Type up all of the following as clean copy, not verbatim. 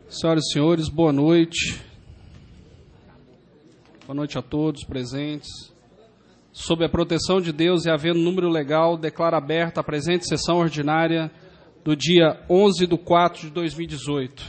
Senhoras e senhores, boa noite. Boa noite a todos presentes. Sob a proteção de Deus e havendo número legal, declaro aberta a presente sessão ordinária do dia 11/4/2018.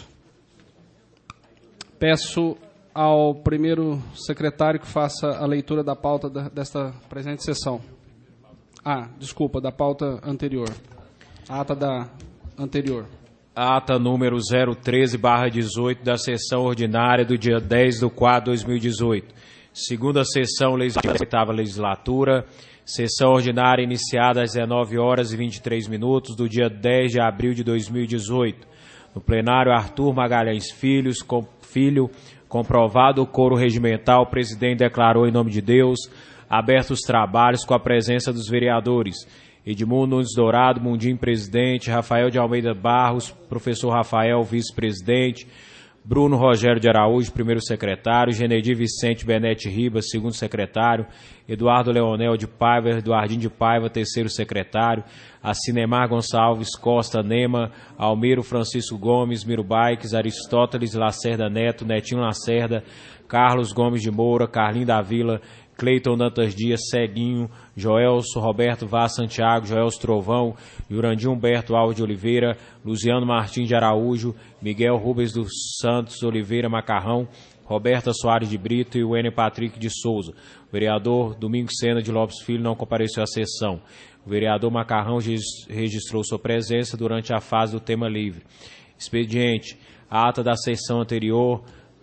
Peço ao primeiro secretário que faça a leitura da pauta desta presente sessão. Desculpa, da pauta anterior. A ata da anterior. Ata número 013/18 da sessão ordinária do dia 10/4/2018. Segunda sessão legislativa da 8ª legislatura. Sessão ordinária iniciada às 19h23 do dia 10 de abril de 2018. No plenário, Arthur Magalhães Filho, comprovado o coro regimental, o presidente declarou em nome de Deus abertos os trabalhos com a presença dos vereadores Edmundo Nunes Dourado, Mundim, presidente, Rafael de Almeida Barros, professor Rafael, vice-presidente, Bruno Rogério de Araújo, primeiro secretário, Genedir Vicente Benete Ribas, segundo secretário, Eduardo Leonel de Paiva, Eduardinho de Paiva, terceiro secretário, Acinemar Gonçalves Costa Nema, Almiro Francisco Gomes, Miro Baix, Aristóteles Lacerda Neto, Netinho Lacerda, Carlos Gomes de Moura, Carlinho da Vila, Cleiton Dantas Dias, Ceguinho, Joelso, Roberto Vaz Santiago, Joelso Trovão, Jurandir Humberto Alves de Oliveira, Luciano Martins de Araújo, Miguel Rubens dos Santos Oliveira Macarrão, Roberta Soares de Brito e Wêner Patrick de Souza. O vereador Domingos Sena de Lopes Filho não compareceu à sessão. O vereador Macarrão registrou sua presença durante a fase do tema livre. Expediente. A ata da sessão anterior,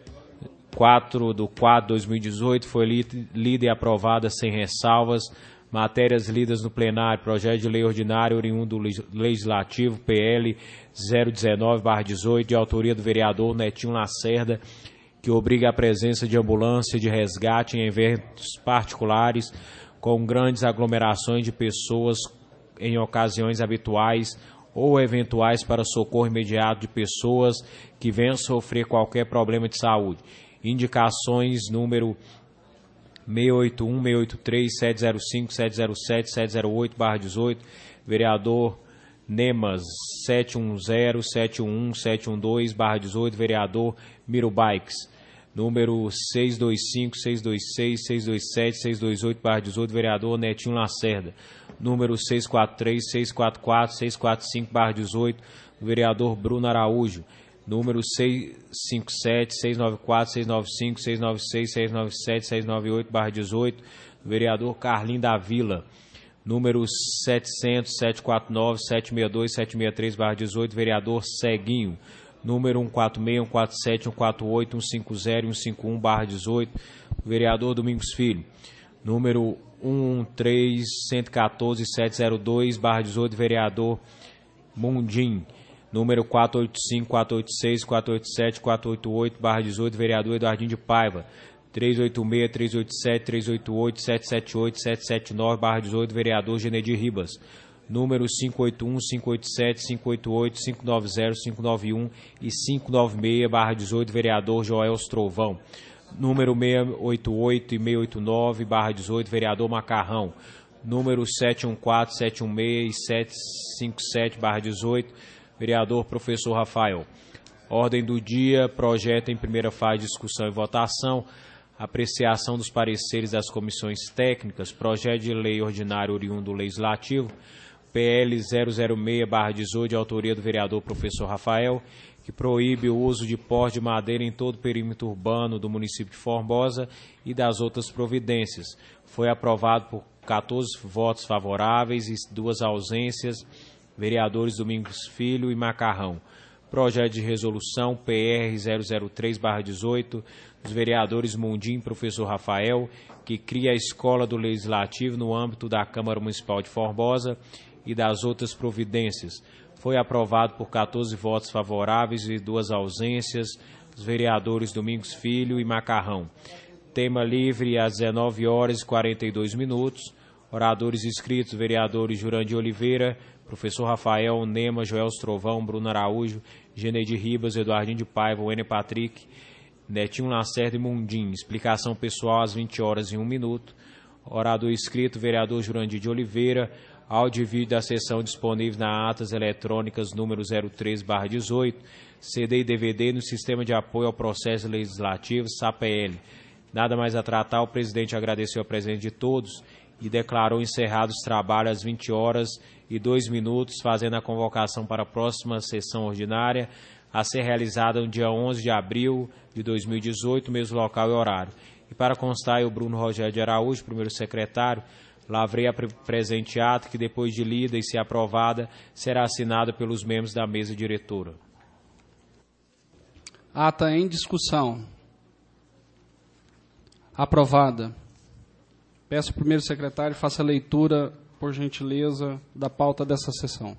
4/4/2018, foi lida e aprovada sem ressalvas. Matérias lidas no plenário: projeto de lei ordinário oriundo do Legislativo, PL 019/18, de autoria do vereador Netinho Lacerda, que obriga a presença de ambulância de resgate em eventos particulares com grandes aglomerações de pessoas em ocasiões habituais ou eventuais para socorro imediato de pessoas que venham sofrer qualquer problema de saúde. Indicações número 681, 683, 705, 707, 708/18, vereador Nemas, 710, 711, 712/18, vereador Miro Baix, número 625, 626, 627, 628/18, vereador Netinho Lacerda, número 643, 644, 645/18, vereador Bruno Araújo, número 657, 694, 695, 696, 697, 698/18, vereador Carlinho da Vila, número 700, 749, 762, 763/18, vereador Ceguinho, número 146, 147, 148, 150 e 151/18, vereador Domingos Filho, número 113, 114, 702/18, vereador Mundim, número 485, 486, 487, 488/18, vereador Eduardinho de Paiva, 386, 387, 388, 778, 779/18, vereador Genedir Ribas, número 581, 587, 588, 590, 591 e 596/18, vereador Joelso Trovão, número 688 e 689/18, vereador Macarrão, número 714, 716 e 757/18, vereador professor Rafael. Ordem do dia: projeto em primeira fase de discussão e votação, apreciação dos pareceres das comissões técnicas, projeto de lei ordinário oriundo do Legislativo, PL 006/18, de autoria do vereador professor Rafael, que proíbe o uso de porte de madeira em todo o perímetro urbano do município de Formosa e das outras providências. Foi aprovado por 14 votos favoráveis e 2 ausências, vereadores Domingos Filho e Macarrão. Projeto de resolução PR 003/18, dos vereadores Mundim e professor Rafael, que cria a Escola do Legislativo no âmbito da Câmara Municipal de Formosa e das outras providências. Foi aprovado por 14 votos favoráveis e 2 ausências, dos vereadores Domingos Filho e Macarrão. Tema livre às 19h42. Oradores inscritos: vereadores Jurandir Oliveira, professor Rafael, Nema, Joelso Trovão, Bruno Araújo, Genedir Ribas, Eduardinho de Paiva, Wêner Patrick, Netinho Lacerda e Mundim. Explicação pessoal às 20h01. Orador inscrito: vereador Jurandir de Oliveira, Áudio e vídeo da sessão disponível na atas eletrônicas número 03/18, CD e DVD no Sistema de Apoio ao Processo Legislativo, SAPL. Nada mais a tratar, o presidente agradeceu a presença de todos e declarou encerrados os trabalhos às 20h02, fazendo a convocação para a próxima sessão ordinária, a ser realizada no dia 11 de abril de 2018, mesmo local e horário. E para constar, eu, Bruno Rogério de Araújo, primeiro secretário, lavrei a presente ata, que depois de lida e se aprovada, será assinada pelos membros da mesa diretora. Ata em discussão. Aprovada. Peço ao primeiro secretário, faça a leitura, por gentileza, da pauta dessa sessão.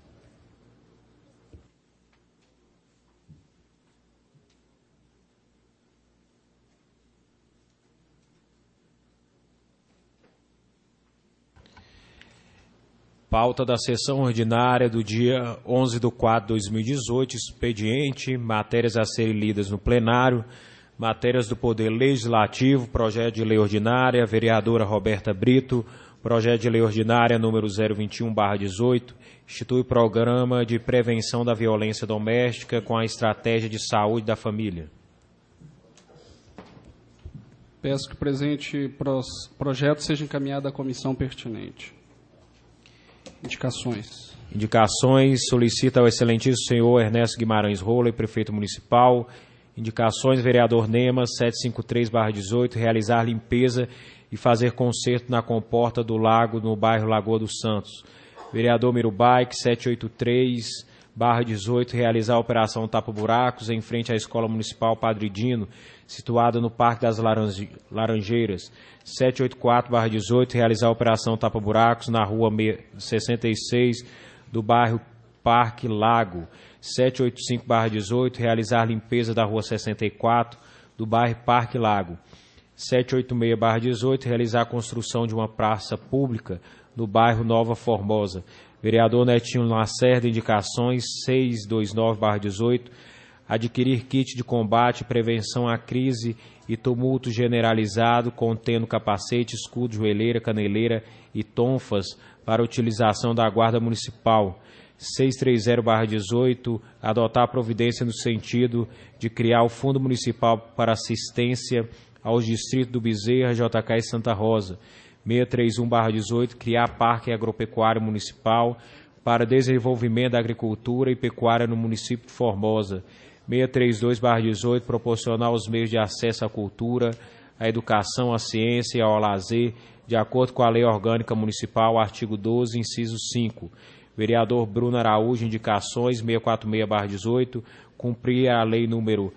Pauta da sessão ordinária do dia 11/4/2018, expediente, matérias a serem lidas no plenário, matérias do Poder Legislativo, projeto de lei ordinária, vereadora Roberta Brito, projeto de lei ordinária número 021/18, institui programa de prevenção da violência doméstica com a estratégia de saúde da família. Peço que o presente projeto seja encaminhado à comissão pertinente. Indicações. Indicações, solicita ao excelentíssimo senhor Ernesto Guimarães Roller, prefeito municipal. Indicações, vereador Nemas, 753/18, realizar limpeza e fazer conserto na comporta do lago no bairro Lagoa dos Santos. Vereador Mirubaik, 783/18, realizar a operação tapa-buracos em frente à Escola Municipal Padre Dino, situada no Parque das Laranjeiras. 784/18, realizar a operação tapa-buracos na rua 66 do bairro Parque Lago. 785/18, realizar limpeza da rua 64 do bairro Parque Lago. 786/18, realizar a construção de uma praça pública no bairro Nova Formosa. Vereador Netinho Lacerda, indicações 629/18, adquirir kit de combate e prevenção à crise e tumulto generalizado, contendo capacete, escudo, joelheira, caneleira e tonfas para utilização da Guarda Municipal. 630/18, adotar providência no sentido de criar o Fundo Municipal para Assistência aos Distritos do Bezerra, JK e Santa Rosa. 631/18, criar Parque Agropecuário Municipal para desenvolvimento da agricultura e pecuária no município de Formosa. 632/18, proporcionar os meios de acesso à cultura, à educação, à ciência e ao lazer, de acordo com a Lei Orgânica Municipal, artigo 12, inciso 5. Vereador Bruno Araújo, indicações 646/18, cumprir a Lei número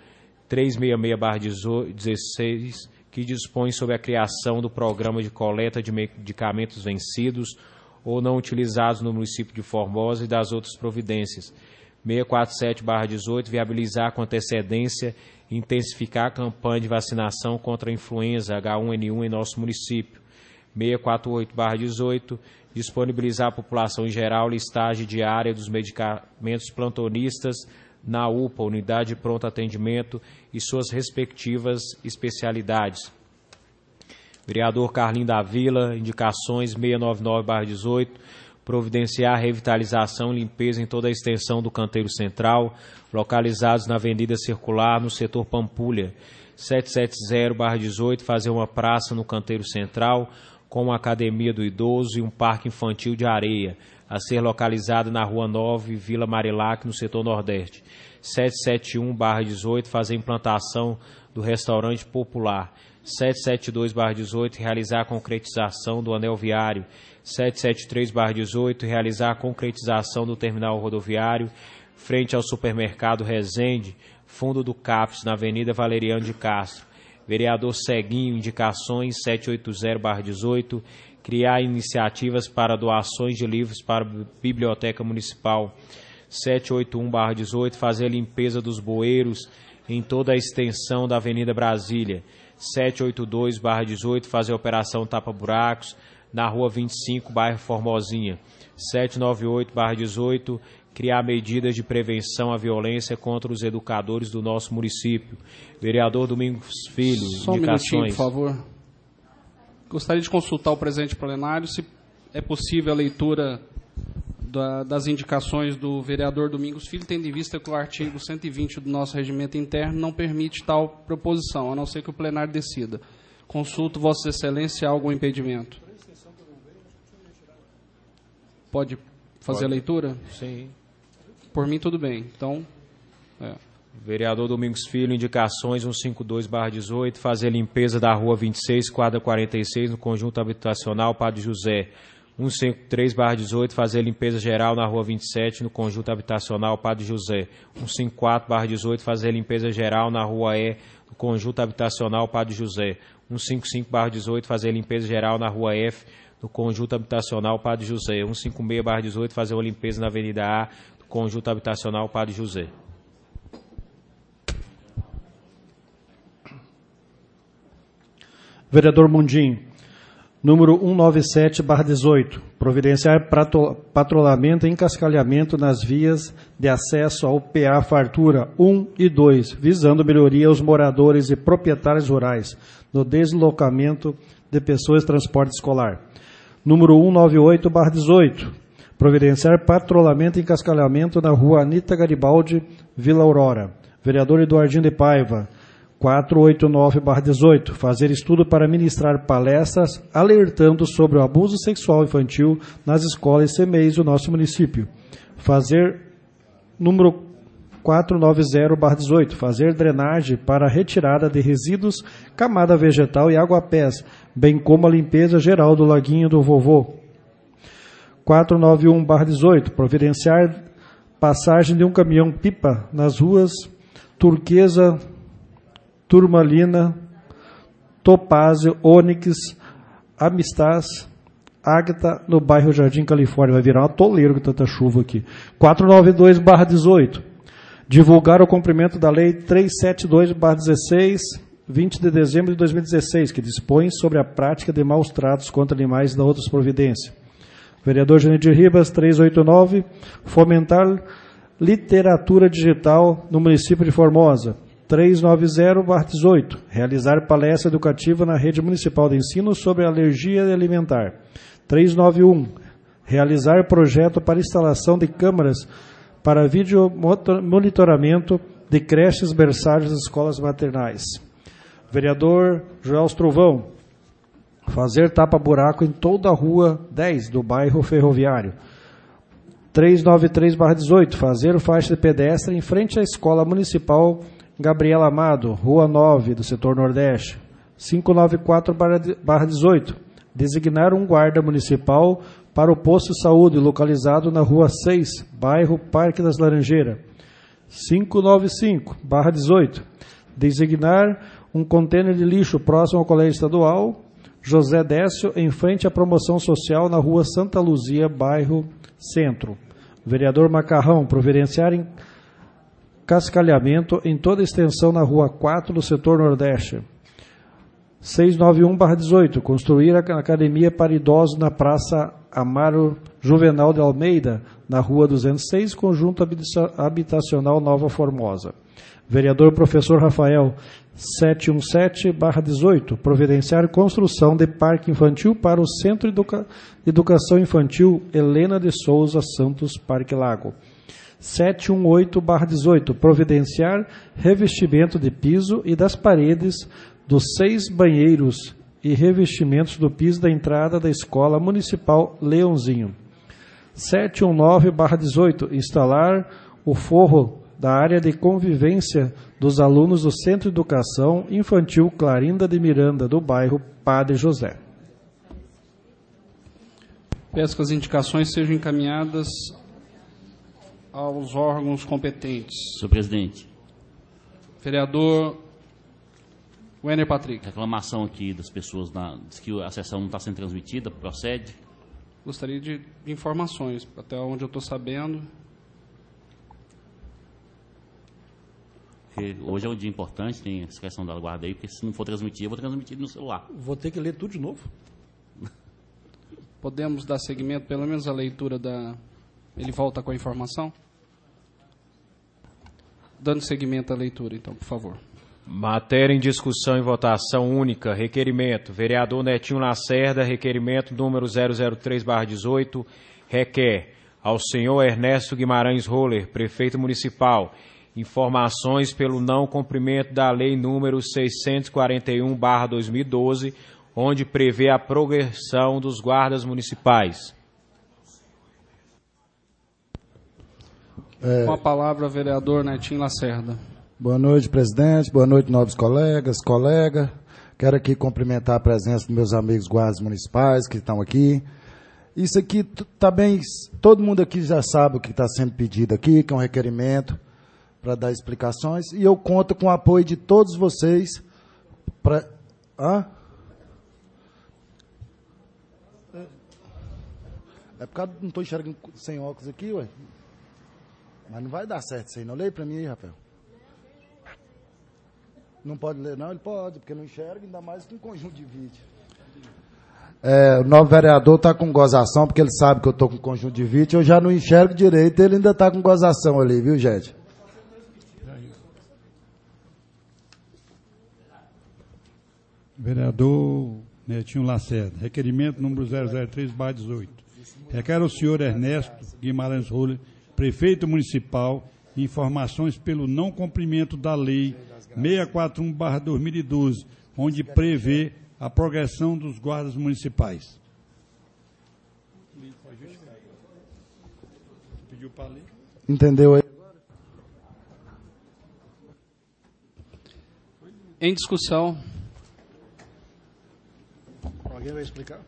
366/16, que dispõe sobre a criação do programa de coleta de medicamentos vencidos ou não utilizados no município de Formosa e das outras providências. 647/18, viabilizar com antecedência e intensificar a campanha de vacinação contra a influenza H1N1 em nosso município. 648/18, disponibilizar à população em geral listagem diária dos medicamentos plantonistas na UPA, Unidade de Pronto Atendimento, e suas respectivas especialidades. Vereador Carlinho da Vila, indicações 699/18, providenciar a revitalização e limpeza em toda a extensão do canteiro central, localizados na Avenida Circular, no setor Pampulha. 770/18, fazer uma praça no canteiro central, com uma academia do idoso e um parque infantil de areia, a ser localizado na Rua 9, Vila Marilac, no setor Nordeste. 771/18, fazer implantação do restaurante popular. 772/18, realizar a concretização do anel viário. 773/18, realizar a concretização do terminal rodoviário frente ao supermercado Resende, fundo do CAPES, na Avenida Valeriano de Castro. Vereador Ceguinho, indicações 780/18, criar iniciativas para doações de livros para a Biblioteca Municipal. 781/18, fazer a limpeza dos bueiros em toda a extensão da Avenida Brasília. 782/18, fazer a operação tapa-buracos na Rua 25, bairro Formosinha. 798/18, criar medidas de prevenção à violência contra os educadores do nosso município. Vereador Domingos Filho, só indicações. Um minutinho, por favor. Gostaria de consultar o presente plenário, se é possível a leitura das indicações do vereador Domingos Filho, tendo em vista que o artigo 120 do nosso regimento interno não permite tal proposição, a não ser que o plenário decida. Consulto Vossa Excelência se há algum impedimento. Pode fazer a leitura? Sim. Por mim, tudo bem. Então, Vereador Domingos Filho, indicações 152/18, fazer limpeza da rua 26, quadra 46, no conjunto habitacional Padre José. 153/18, fazer limpeza geral na rua 27, no conjunto habitacional Padre José. 154/18, fazer limpeza geral na rua E, no conjunto habitacional Padre José. 155/18, fazer limpeza geral na rua F, no conjunto habitacional Padre José. 156/18, fazer uma limpeza na Avenida A, no conjunto habitacional Padre José. Vereador Mundim, número 197/18, providenciar patrulhamento e encascalhamento nas vias de acesso ao PA Fartura 1 e 2, visando melhoria aos moradores e proprietários rurais no deslocamento de pessoas e transporte escolar. Número 198/18, providenciar patrulhamento e encascalhamento na rua Anita Garibaldi, Vila Aurora. Vereador Eduardinho de Paiva, 489/18, fazer estudo para ministrar palestras alertando sobre o abuso sexual infantil nas escolas e CMEIs do nosso município. Fazer, número 490/18, fazer drenagem para retirada de resíduos, camada vegetal e água-pés, bem como a limpeza geral do laguinho do vovô. 491/18, providenciar passagem de um caminhão-pipa nas ruas Turquesa, Turmalina, Topázio, Ônix, Amistaz, Ágata, no bairro Jardim Califórnia. Vai virar uma toleira com tanta chuva aqui. 492/18. Divulgar o cumprimento da Lei 372/16, 20 de dezembro de 2016, que dispõe sobre a prática de maus tratos contra animais e da outras providências. Vereador Janedir Ribas, 389. Fomentar literatura digital no município de Formosa. 390/18, realizar palestra educativa na rede municipal de ensino sobre alergia alimentar. 391, realizar projeto para instalação de câmaras para vídeo monitoramento de creches, berçários e escolas maternais. Vereador Joel Trovão, fazer tapa-buraco em toda a rua 10 do bairro Ferroviário. 393/18, fazer faixa de pedestre em frente à escola municipal Gabriela Amado, Rua 9, do setor Nordeste. 594/18, designar um guarda municipal para o posto de saúde localizado na Rua 6, bairro Parque das Laranjeiras. 595/18, designar um contêiner de lixo próximo ao Colégio Estadual José Décio, em frente à promoção social na Rua Santa Luzia, bairro Centro. Vereador Macarrão, providenciar cascalhamento em toda a extensão na Rua 4 do setor Nordeste. 691/18, construir a academia para idosos na Praça Amaro Juvenal de Almeida, na Rua 206, conjunto habitacional Nova Formosa. Vereador Professor Rafael, 717/18, providenciar construção de parque infantil para o Centro de Educação Infantil Helena de Souza Santos, Parque Lago. 718/18, providenciar revestimento de piso e das paredes dos 6 banheiros e revestimentos do piso da entrada da Escola Municipal Leãozinho. 719/18, instalar o forro da área de convivência dos alunos do Centro de Educação Infantil Clarinda de Miranda, do bairro Padre José. Peço que as indicações sejam encaminhadas aos órgãos competentes. Senhor presidente. Vereador Wenner Patrick. Reclamação aqui das pessoas diz que a sessão não está sendo transmitida, procede? Gostaria de informações, até onde eu estou sabendo. Porque hoje é um dia importante, tem essa questão da guarda aí, porque se não for transmitir, eu vou transmitir no celular. Vou ter que ler tudo de novo. Podemos dar seguimento, pelo menos a leitura da... Ele volta com a informação? Dando seguimento à leitura, então, por favor. Matéria em discussão e votação única. Requerimento. Vereador Netinho Lacerda, requerimento número 003/18, requer ao senhor Ernesto Guimarães Roller, prefeito municipal, informações pelo não cumprimento da lei número 641/2012, onde prevê a progressão dos guardas municipais. Com a palavra, vereador Netinho Lacerda. Boa noite, presidente. Boa noite, nobres colegas, colega. Quero aqui cumprimentar a presença dos meus amigos guardas municipais que estão aqui. Isso aqui também, todo mundo aqui já sabe o que está sendo pedido aqui, que é um requerimento para dar explicações, e eu conto com o apoio de todos vocês para... É por causa que não estou enxergando sem óculos aqui, ué. Mas não vai dar certo isso aí, não. Leia para mim aí, Rafael. Não pode ler, não? Ele pode, porque não enxerga, ainda mais com um conjunto de vídeo. O novo vereador está com gozação, porque ele sabe que eu estou com conjunto de vídeo, eu já não enxergo direito, ele ainda está com gozação ali, viu, gente? Vereador Netinho Lacerda, requerimento número 003/18. Requer ao senhor Ernesto Guimarães Roller, prefeito municipal, informações pelo não cumprimento da lei 641/2012, onde prevê a progressão dos guardas municipais. Entendeu aí? Em discussão. Alguém vai explicar?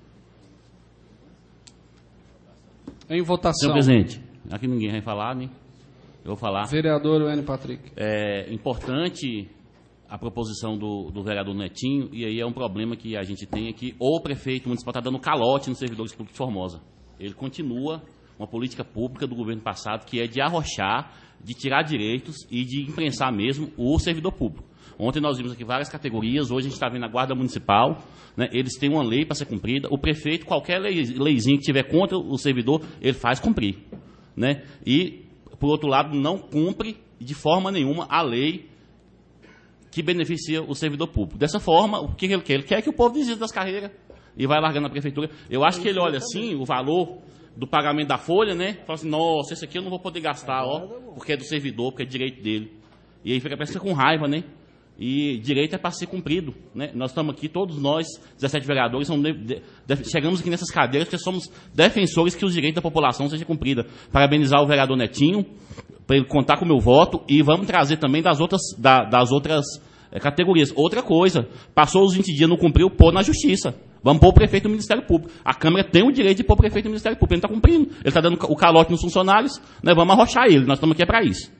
Em votação. Senhor presidente, aqui ninguém vai falar, né? Eu vou falar. Vereador Wênio Patrick. É importante a proposição do vereador Netinho, e aí é um problema que a gente tem aqui. O prefeito municipal está dando calote nos servidores públicos de Formosa. Ele continua uma política pública do governo passado, que é de arrochar, de tirar direitos e de imprensar mesmo o servidor público. Ontem nós vimos aqui várias categorias, hoje a gente está vendo a Guarda Municipal, né, eles têm uma lei para ser cumprida, o prefeito, qualquer leizinho que tiver contra o servidor, ele faz cumprir. Né? E, por outro lado, não cumpre de forma nenhuma a lei que beneficia o servidor público. Dessa forma, o que ele quer? Ele quer que o povo desista das carreiras e vai largando a prefeitura. Eu acho que ele olha assim, o valor do pagamento da folha, né? Fala assim, nossa, esse aqui eu não vou poder gastar, ó, porque é do servidor, porque é direito dele. E aí parece que fica com raiva, né? E direito é para ser cumprido, né? Nós estamos aqui, todos nós, 17 vereadores, chegamos aqui nessas cadeiras porque somos defensores que os direitos da população sejam cumpridos. Parabenizar o vereador Netinho, para ele contar com o meu voto, e vamos trazer também das outras categorias. Outra coisa, passou os 20 dias, não cumpriu, pôr na justiça. Vamos pôr o prefeito no Ministério Público. A Câmara tem o direito de pôr o prefeito no Ministério Público. Ele não está cumprindo. Ele está dando o calote nos funcionários, né? Vamos arrochar ele. Nós estamos aqui para isso.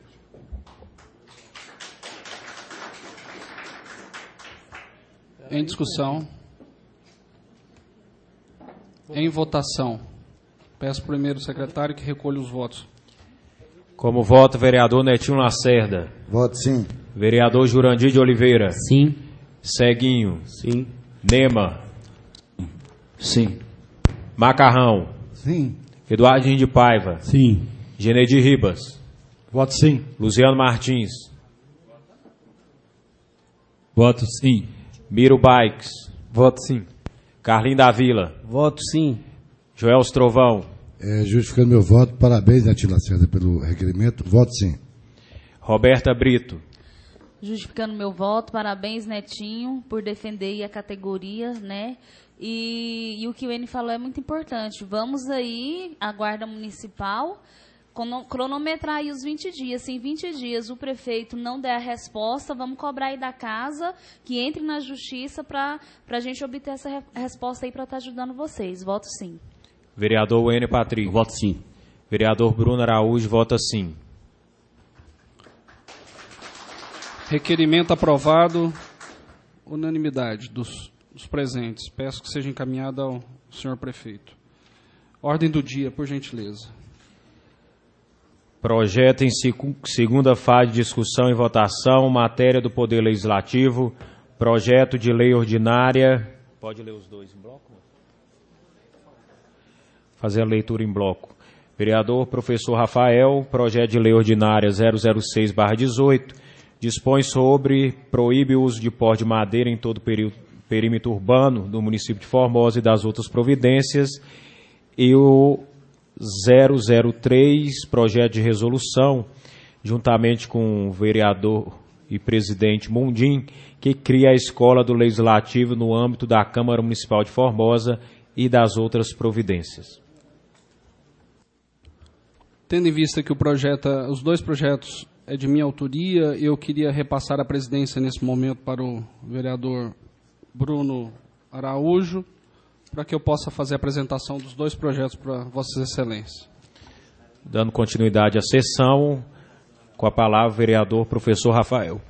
Em discussão. Em votação. Peço primeiro ao secretário que recolha os votos. Como voto, vereador Netinho Lacerda. Voto sim. Vereador Jurandir de Oliveira. Sim. Ceguinho. Sim. Nema. Sim. Macarrão. Sim. Eduardinho de Paiva. Sim. Genedi Ribas. Voto sim. Luciano Martins. Voto sim. Miro Bikes. Voto sim. Carlinho da Vila. Voto sim. Joel Strovão. Justificando meu voto, parabéns, Netinho Lacerda, pelo requerimento. Voto sim. Roberta Brito. Justificando meu voto, parabéns, Netinho, por defender a categoria, né? E o que o Eni falou é muito importante. Vamos aí, a Guarda Municipal, cronometrar aí os 20 dias. Se em 20 dias o prefeito não der a resposta, vamos cobrar aí da casa, que entre na justiça para a gente obter essa resposta aí para estar ajudando vocês. Voto sim. Vereador Wênio Patrick. Voto sim. Vereador Bruno Araújo vota sim. Requerimento aprovado. Unanimidade dos presentes. Peço que seja encaminhado ao senhor prefeito. Ordem do dia, por gentileza. Projeto em segunda fase de discussão e votação, matéria do Poder Legislativo, projeto de lei ordinária. Pode ler os dois em bloco? Fazer a leitura em bloco. Vereador professor Rafael, projeto de lei ordinária 006/18, dispõe sobre, proíbe o uso de pó de madeira em todo o perímetro urbano do município de Formosa e das outras providências, e o 003, projeto de resolução, juntamente com o vereador e presidente Mundim, que cria a Escola do Legislativo no âmbito da Câmara Municipal de Formosa e das outras providências. Tendo em vista que os dois projetos é de minha autoria, eu queria repassar a presidência nesse momento para o vereador Bruno Araújo, para que eu possa fazer a apresentação dos dois projetos para Vossas Excelências. Dando continuidade à sessão, com a palavra o vereador professor Rafael.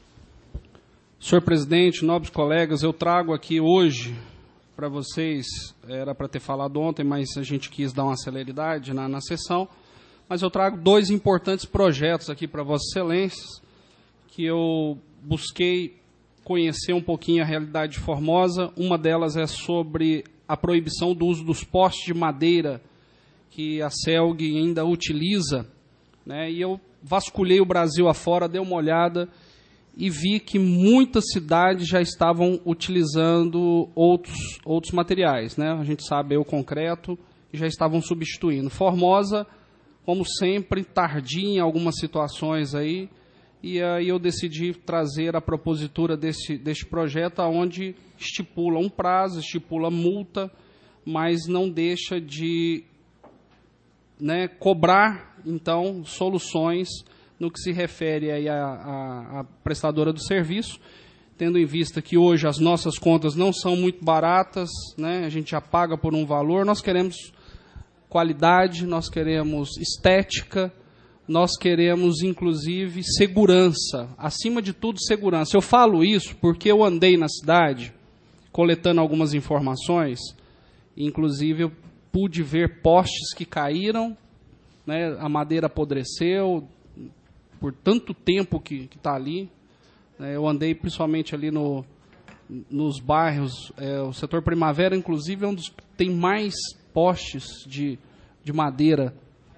Senhor presidente, nobres colegas, eu trago aqui hoje para vocês, era para ter falado ontem, mas a gente quis dar uma celeridade na sessão, mas eu trago dois importantes projetos aqui para Vossas Excelências, que eu busquei conhecer um pouquinho a realidade de Formosa. Uma delas é sobre a proibição do uso dos postes de madeira que a CELG ainda utiliza, né? E eu vasculhei o Brasil afora, dei uma olhada e vi que muitas cidades já estavam utilizando outros materiais, né? A gente sabe o concreto e já estavam substituindo. Formosa, como sempre, tardia em algumas situações aí, e aí eu decidi trazer a propositura deste projeto, onde estipula um prazo, estipula multa, mas não deixa de, né, cobrar, então, soluções no que se refere aí à prestadora do serviço, tendo em vista que hoje as nossas contas não são muito baratas, né, a gente já paga por um valor, nós queremos qualidade, nós queremos estética, nós queremos, inclusive, segurança. Acima de tudo, segurança. Eu falo isso porque eu andei na cidade, coletando algumas informações, inclusive eu pude ver postes que caíram, né, a madeira apodreceu, por tanto tempo que está ali. Eu andei principalmente ali nos bairros, o setor Primavera, inclusive, é um dos que tem mais postes de madeira.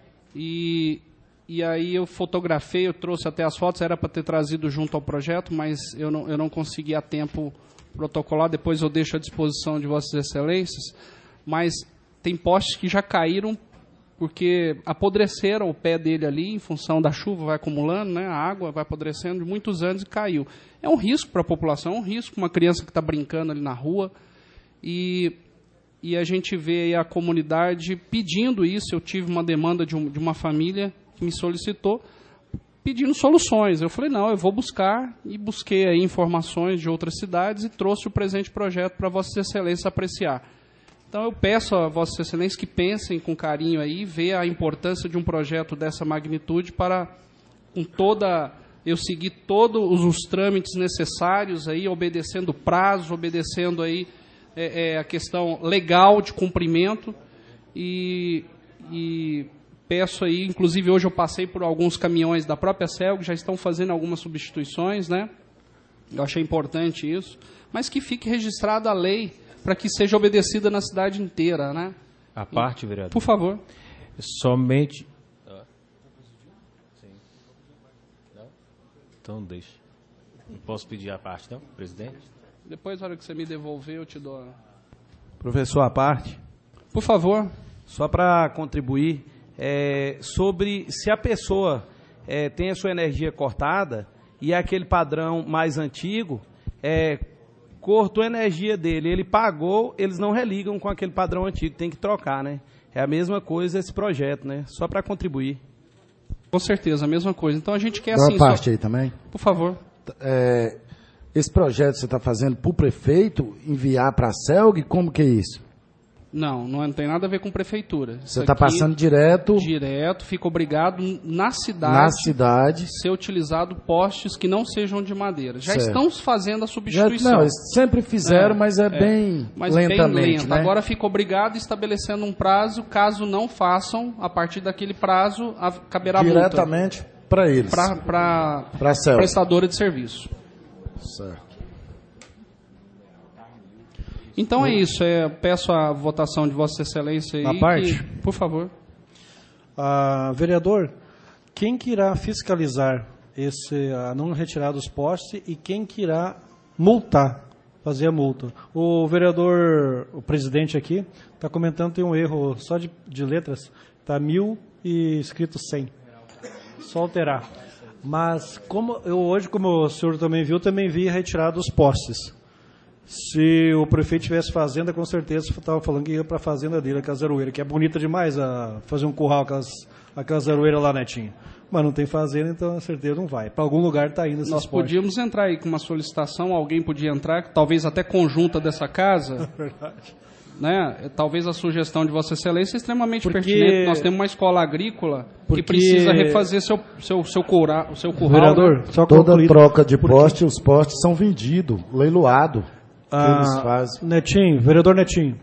E aí eu fotografei, eu trouxe até as fotos, era para ter trazido junto ao projeto, mas eu não consegui a tempo protocolar, depois eu deixo à disposição de Vossas Excelências, mas tem postes que já caíram porque apodreceram o pé dele ali, em função da chuva, vai acumulando, né, a água vai apodrecendo de muitos anos e caiu. É um risco para a população, é um risco para uma criança que está brincando ali na rua, e a gente vê aí a comunidade pedindo isso. Eu tive uma demanda de uma família que me solicitou, pedindo soluções. Eu falei, não, eu vou buscar, e busquei aí informações de outras cidades e trouxe o presente projeto para Vossas Excelências apreciar. Então eu peço a Vossas Excelências que pensem com carinho aí, ver a importância de um projeto dessa magnitude para, eu seguir todos os trâmites necessários aí, obedecendo o prazo, obedecendo aí a questão legal de cumprimento, e peço aí, inclusive hoje eu passei por alguns caminhões da própria CELG, já estão fazendo algumas substituições, né? Eu achei importante isso, mas que fique registrada a lei para que seja obedecida na cidade inteira, né? A parte, vereador. Por favor. Somente... Sim. Não? Então deixa. Não posso pedir a parte, não, presidente? Depois, na hora que você me devolver, eu te dou. Professor, a parte. Por favor. Só para contribuir, sobre se a pessoa tem a sua energia cortada e aquele padrão mais antigo, cortou a energia dele, ele pagou, eles não religam com aquele padrão antigo, tem que trocar, né? É a mesma coisa esse projeto, né? Só para contribuir. Com certeza, a mesma coisa. Então a gente quer Uma assim... parte aí também. Por favor. Esse projeto você está fazendo para o prefeito enviar para a CELG? Como que é isso? Não tem nada a ver com prefeitura. Você está passando direto... Direto, fica obrigado na cidade ser utilizado postes que não sejam de madeira. Já estão fazendo a substituição. Eles sempre fizeram, mas bem lentamente. Bem lento. Né? Agora fica obrigado estabelecendo um prazo, caso não façam, a partir daquele prazo, caberá diretamente para eles. Para a prestadora de serviço. Certo. Então é isso, peço a votação de Vossa Excelência aí. Na parte? Por favor. Vereador, quem que irá fiscalizar a não retirada dos postes e quem que irá multar, fazer a multa? O vereador, o presidente aqui, está comentando que tem um erro só de letras. Está 1.000 e escrito 100. Só alterar. Mas, como o senhor também viu, também vi retirar dos postes. Se o prefeito tivesse fazenda, com certeza estava falando que ia para a fazenda dele, aquela zaroeira, que é bonita demais a fazer um curral, aquela zaroeira lá, Netinho. Mas não tem fazenda, então com certeza não vai. Para algum lugar está indo esses Nós postes. podíamos entrar aí com uma solicitação, alguém podia entrar, talvez até conjunta dessa casa. Verdade. Né? Talvez a sugestão de Vossa Excelência é extremamente pertinente. Nós temos uma escola agrícola que precisa refazer seu curral. Vereador, né? só Toda concluir. troca de poste, os postes são vendidos, leiloados. Que eles fazem. Netinho, vereador Netinho.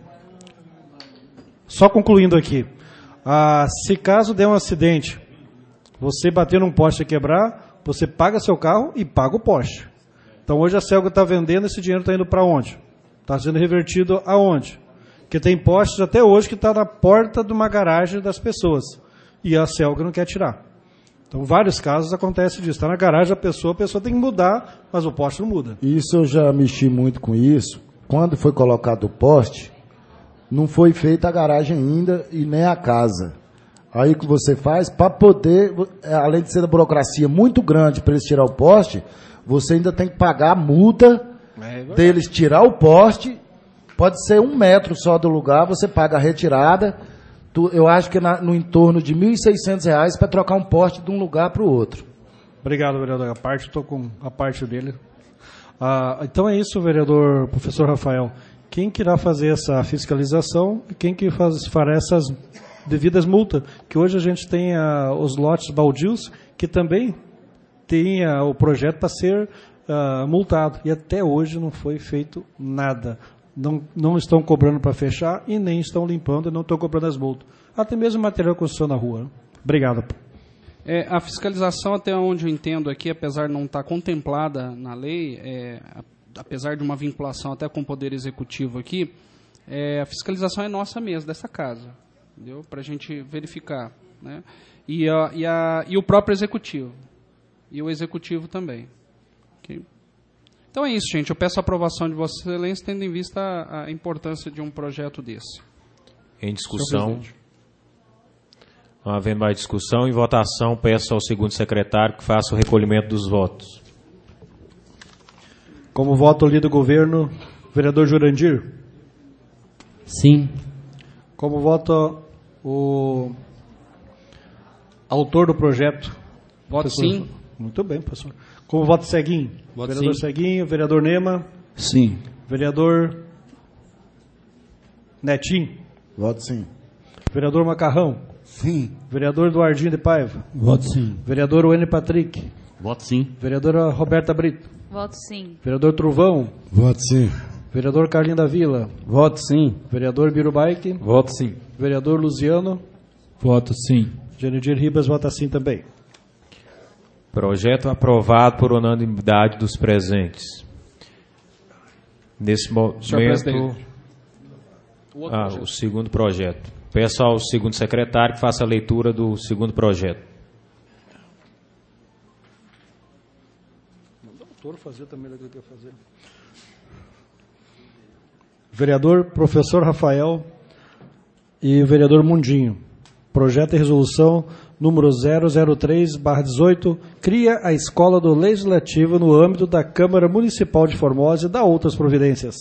Só concluindo aqui. Se caso der um acidente, você bater num poste e quebrar, você paga seu carro e paga o poste. Então hoje a Celga está vendendo, esse dinheiro está indo para onde? Está sendo revertido aonde? Porque tem postes até hoje que está na porta de uma garagem das pessoas. E a Celga não quer tirar. Então, vários casos acontece disso. Está na garagem a pessoa tem que mudar, mas o poste não muda. Isso eu já mexi muito com isso. Quando foi colocado o poste, não foi feita a garagem ainda e nem a casa. Aí o que você faz, para poder, além de ser uma burocracia muito grande para eles tirar o poste, você ainda tem que pagar a multa deles tirar o poste. Pode ser 1 metro só do lugar, você paga a retirada. Eu acho que no entorno de R$ 1.600 para trocar um poste de um lugar para o outro. Obrigado, vereador. Estou com a parte dele. Então é isso, vereador professor Rafael. Quem que irá fazer essa fiscalização e quem que fará essas devidas multas? Que hoje a gente tem os lotes baldios, que também tem o projeto para ser multado. E até hoje não foi feito nada. Não estão cobrando para fechar e nem estão limpando e não estão cobrando as multas. Até mesmo material de construção na rua. Né? Obrigado. A fiscalização, até onde eu entendo aqui, apesar de não estar contemplada na lei, apesar de uma vinculação até com o Poder Executivo aqui, a fiscalização é nossa mesmo, dessa casa, para a gente verificar. Né? E o próprio Executivo. E o Executivo também. Okay? Então é isso, gente. Eu peço a aprovação de Vossa Excelência, tendo em vista a importância de um projeto desse. Em discussão. Não havendo mais discussão, em votação, peço ao segundo secretário que faça o recolhimento dos votos. Como voto ali do governo, vereador Jurandir? Sim. Como voto o autor do projeto? Voto sim. Muito bem, professor. Como voto Seguinho? Voto vereador sim. Seguinho, vereador Nema? Sim. Vereador Netinho? Voto sim. Vereador Macarrão? Sim. Vereador Eduardinho de Paiva? Voto sim. Vereador Wene Patrick? Voto sim. Vereadora Roberta Brito? Voto sim. Vereador Truvão? Voto sim. Vereador Carlinho da Vila? Voto sim. Vereador Birubaike? Voto sim. Vereador Luciano? Voto sim. Janidir Ribas vota sim também. Projeto aprovado por unanimidade dos presentes. Nesse momento, o segundo projeto. Peço ao segundo secretário que faça a leitura do segundo projeto. Vereador Professor Rafael e vereador Mundinho. Projeto e resolução número 003/18 cria a Escola do Legislativo no âmbito da Câmara Municipal de Formosa e dá outras providências.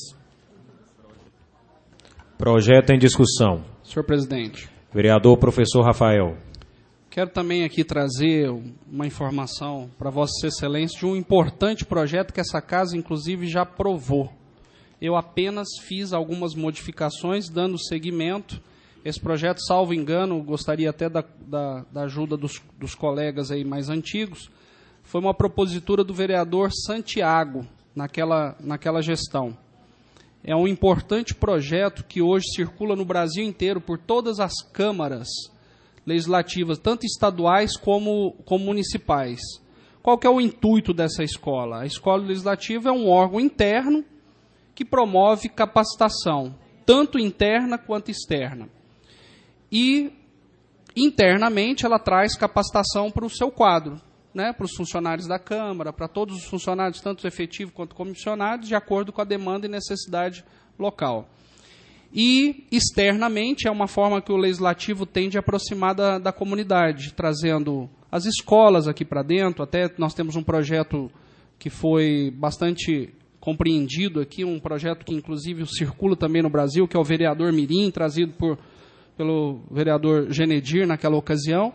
Projeto em discussão. Senhor presidente. Vereador professor Rafael. Quero também aqui trazer uma informação para Vossa Excelência de um importante projeto que essa casa, inclusive, já aprovou. Eu apenas fiz algumas modificações, dando seguimento. Esse projeto, salvo engano, gostaria até da ajuda dos colegas aí mais antigos, foi uma propositura do vereador Santiago naquela gestão. É um importante projeto que hoje circula no Brasil inteiro por todas as câmaras legislativas, tanto estaduais como municipais. Qual que é o intuito dessa escola? A escola legislativa é um órgão interno que promove capacitação, tanto interna quanto externa. E, internamente, ela traz capacitação para o seu quadro, né, para os funcionários da Câmara, para todos os funcionários, tanto efetivos quanto comissionados, de acordo com a demanda e necessidade local. E, externamente, é uma forma que o Legislativo tem de aproximar da comunidade, trazendo as escolas aqui para dentro. Até nós temos um projeto que foi bastante compreendido aqui, um projeto que, inclusive, circula também no Brasil, que é o Vereador Mirim, trazido pelo vereador Genedir naquela ocasião,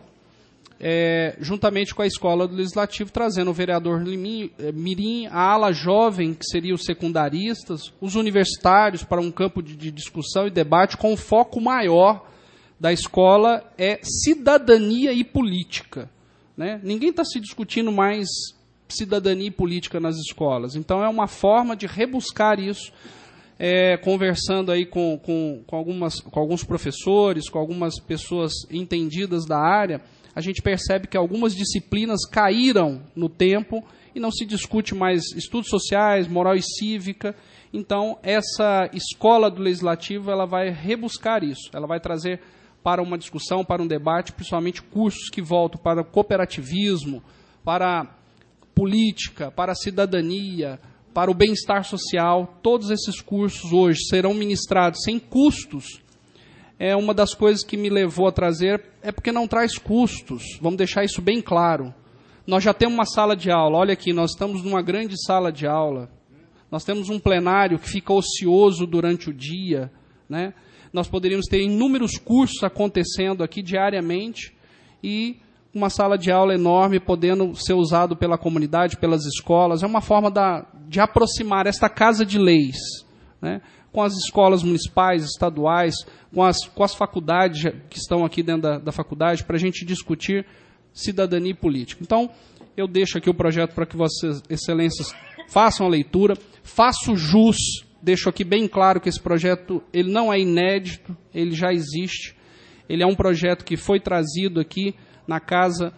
juntamente com a escola do Legislativo, trazendo o vereador Mirim, a ala jovem, que seria os secundaristas, os universitários, para um campo de discussão e debate, com o foco maior da escola é cidadania e política. Né? Ninguém está se discutindo mais cidadania e política nas escolas. Então, é uma forma de rebuscar isso, conversando aí com alguns professores, com algumas pessoas entendidas da área. A gente percebe que algumas disciplinas caíram no tempo e não se discute mais estudos sociais, moral e cívica. Então, essa escola do Legislativo ela vai rebuscar isso. Ela vai trazer para uma discussão, para um debate, principalmente cursos que voltam para cooperativismo, para política, para cidadania, para o bem-estar social. Todos esses cursos hoje serão ministrados sem custos. Uma das coisas que me levou a trazer é porque não traz custos. Vamos deixar isso bem claro. Nós já temos uma sala de aula. Olha aqui, nós estamos numa grande sala de aula. Nós temos um plenário que fica ocioso durante o dia, né? Nós poderíamos ter inúmeros cursos acontecendo aqui diariamente e uma sala de aula enorme podendo ser usado pela comunidade, pelas escolas. É uma forma de aproximar esta casa de leis, né, com as escolas municipais, estaduais, com as faculdades que estão aqui dentro da faculdade, para a gente discutir cidadania e política. Então, eu deixo aqui o projeto para que vossas excelências façam a leitura, façam jus, deixo aqui bem claro que esse projeto ele não é inédito, ele já existe, ele é um projeto que foi trazido aqui na casa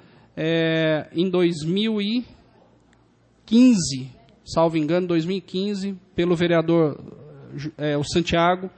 em 2015, salvo engano, 2015, pelo vereador o Santiago,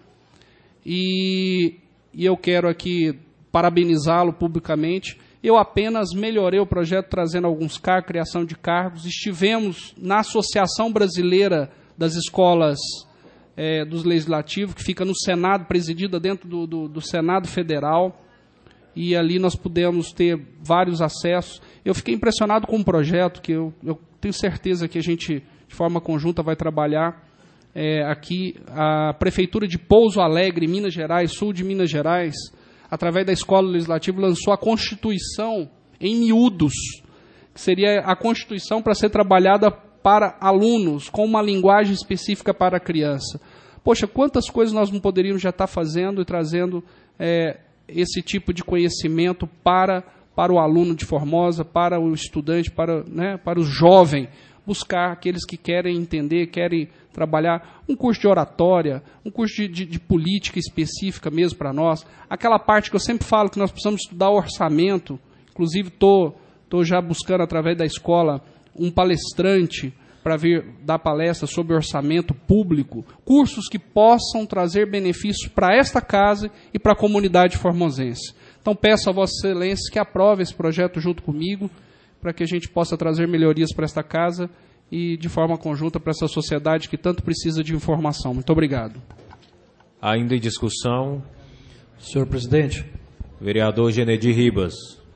e eu quero aqui parabenizá-lo publicamente. Eu apenas melhorei o projeto trazendo alguns cargos, criação de cargos. Estivemos na Associação Brasileira das Escolas do Legislativo, que fica no Senado, presidida dentro do Senado Federal, e ali nós pudemos ter vários acessos. Eu fiquei impressionado com o projeto, que eu tenho certeza que a gente, de forma conjunta, vai trabalhar aqui. A Prefeitura de Pouso Alegre, Minas Gerais, sul de Minas Gerais, através da Escola Legislativa, lançou a Constituição em miúdos, que seria a Constituição para ser trabalhada para alunos, com uma linguagem específica para a criança. Poxa, quantas coisas nós não poderíamos já estar fazendo e trazendo esse tipo de conhecimento para o aluno de Formosa, para o estudante, para o jovem, buscar aqueles que querem entender, querem trabalhar um curso de oratória, um curso de política específica mesmo para nós. Aquela parte que eu sempre falo que nós precisamos estudar o orçamento, inclusive estou já buscando através da escola um palestrante para vir dar palestra sobre orçamento público, cursos que possam trazer benefícios para esta casa e para a comunidade formosense. Então peço a Vossa Excelência que aprove esse projeto junto comigo, para que a gente possa trazer melhorias para esta casa e de forma conjunta para essa sociedade que tanto precisa de informação. Muito obrigado. Ainda em discussão. Senhor presidente. Vereador Genedir Ribas.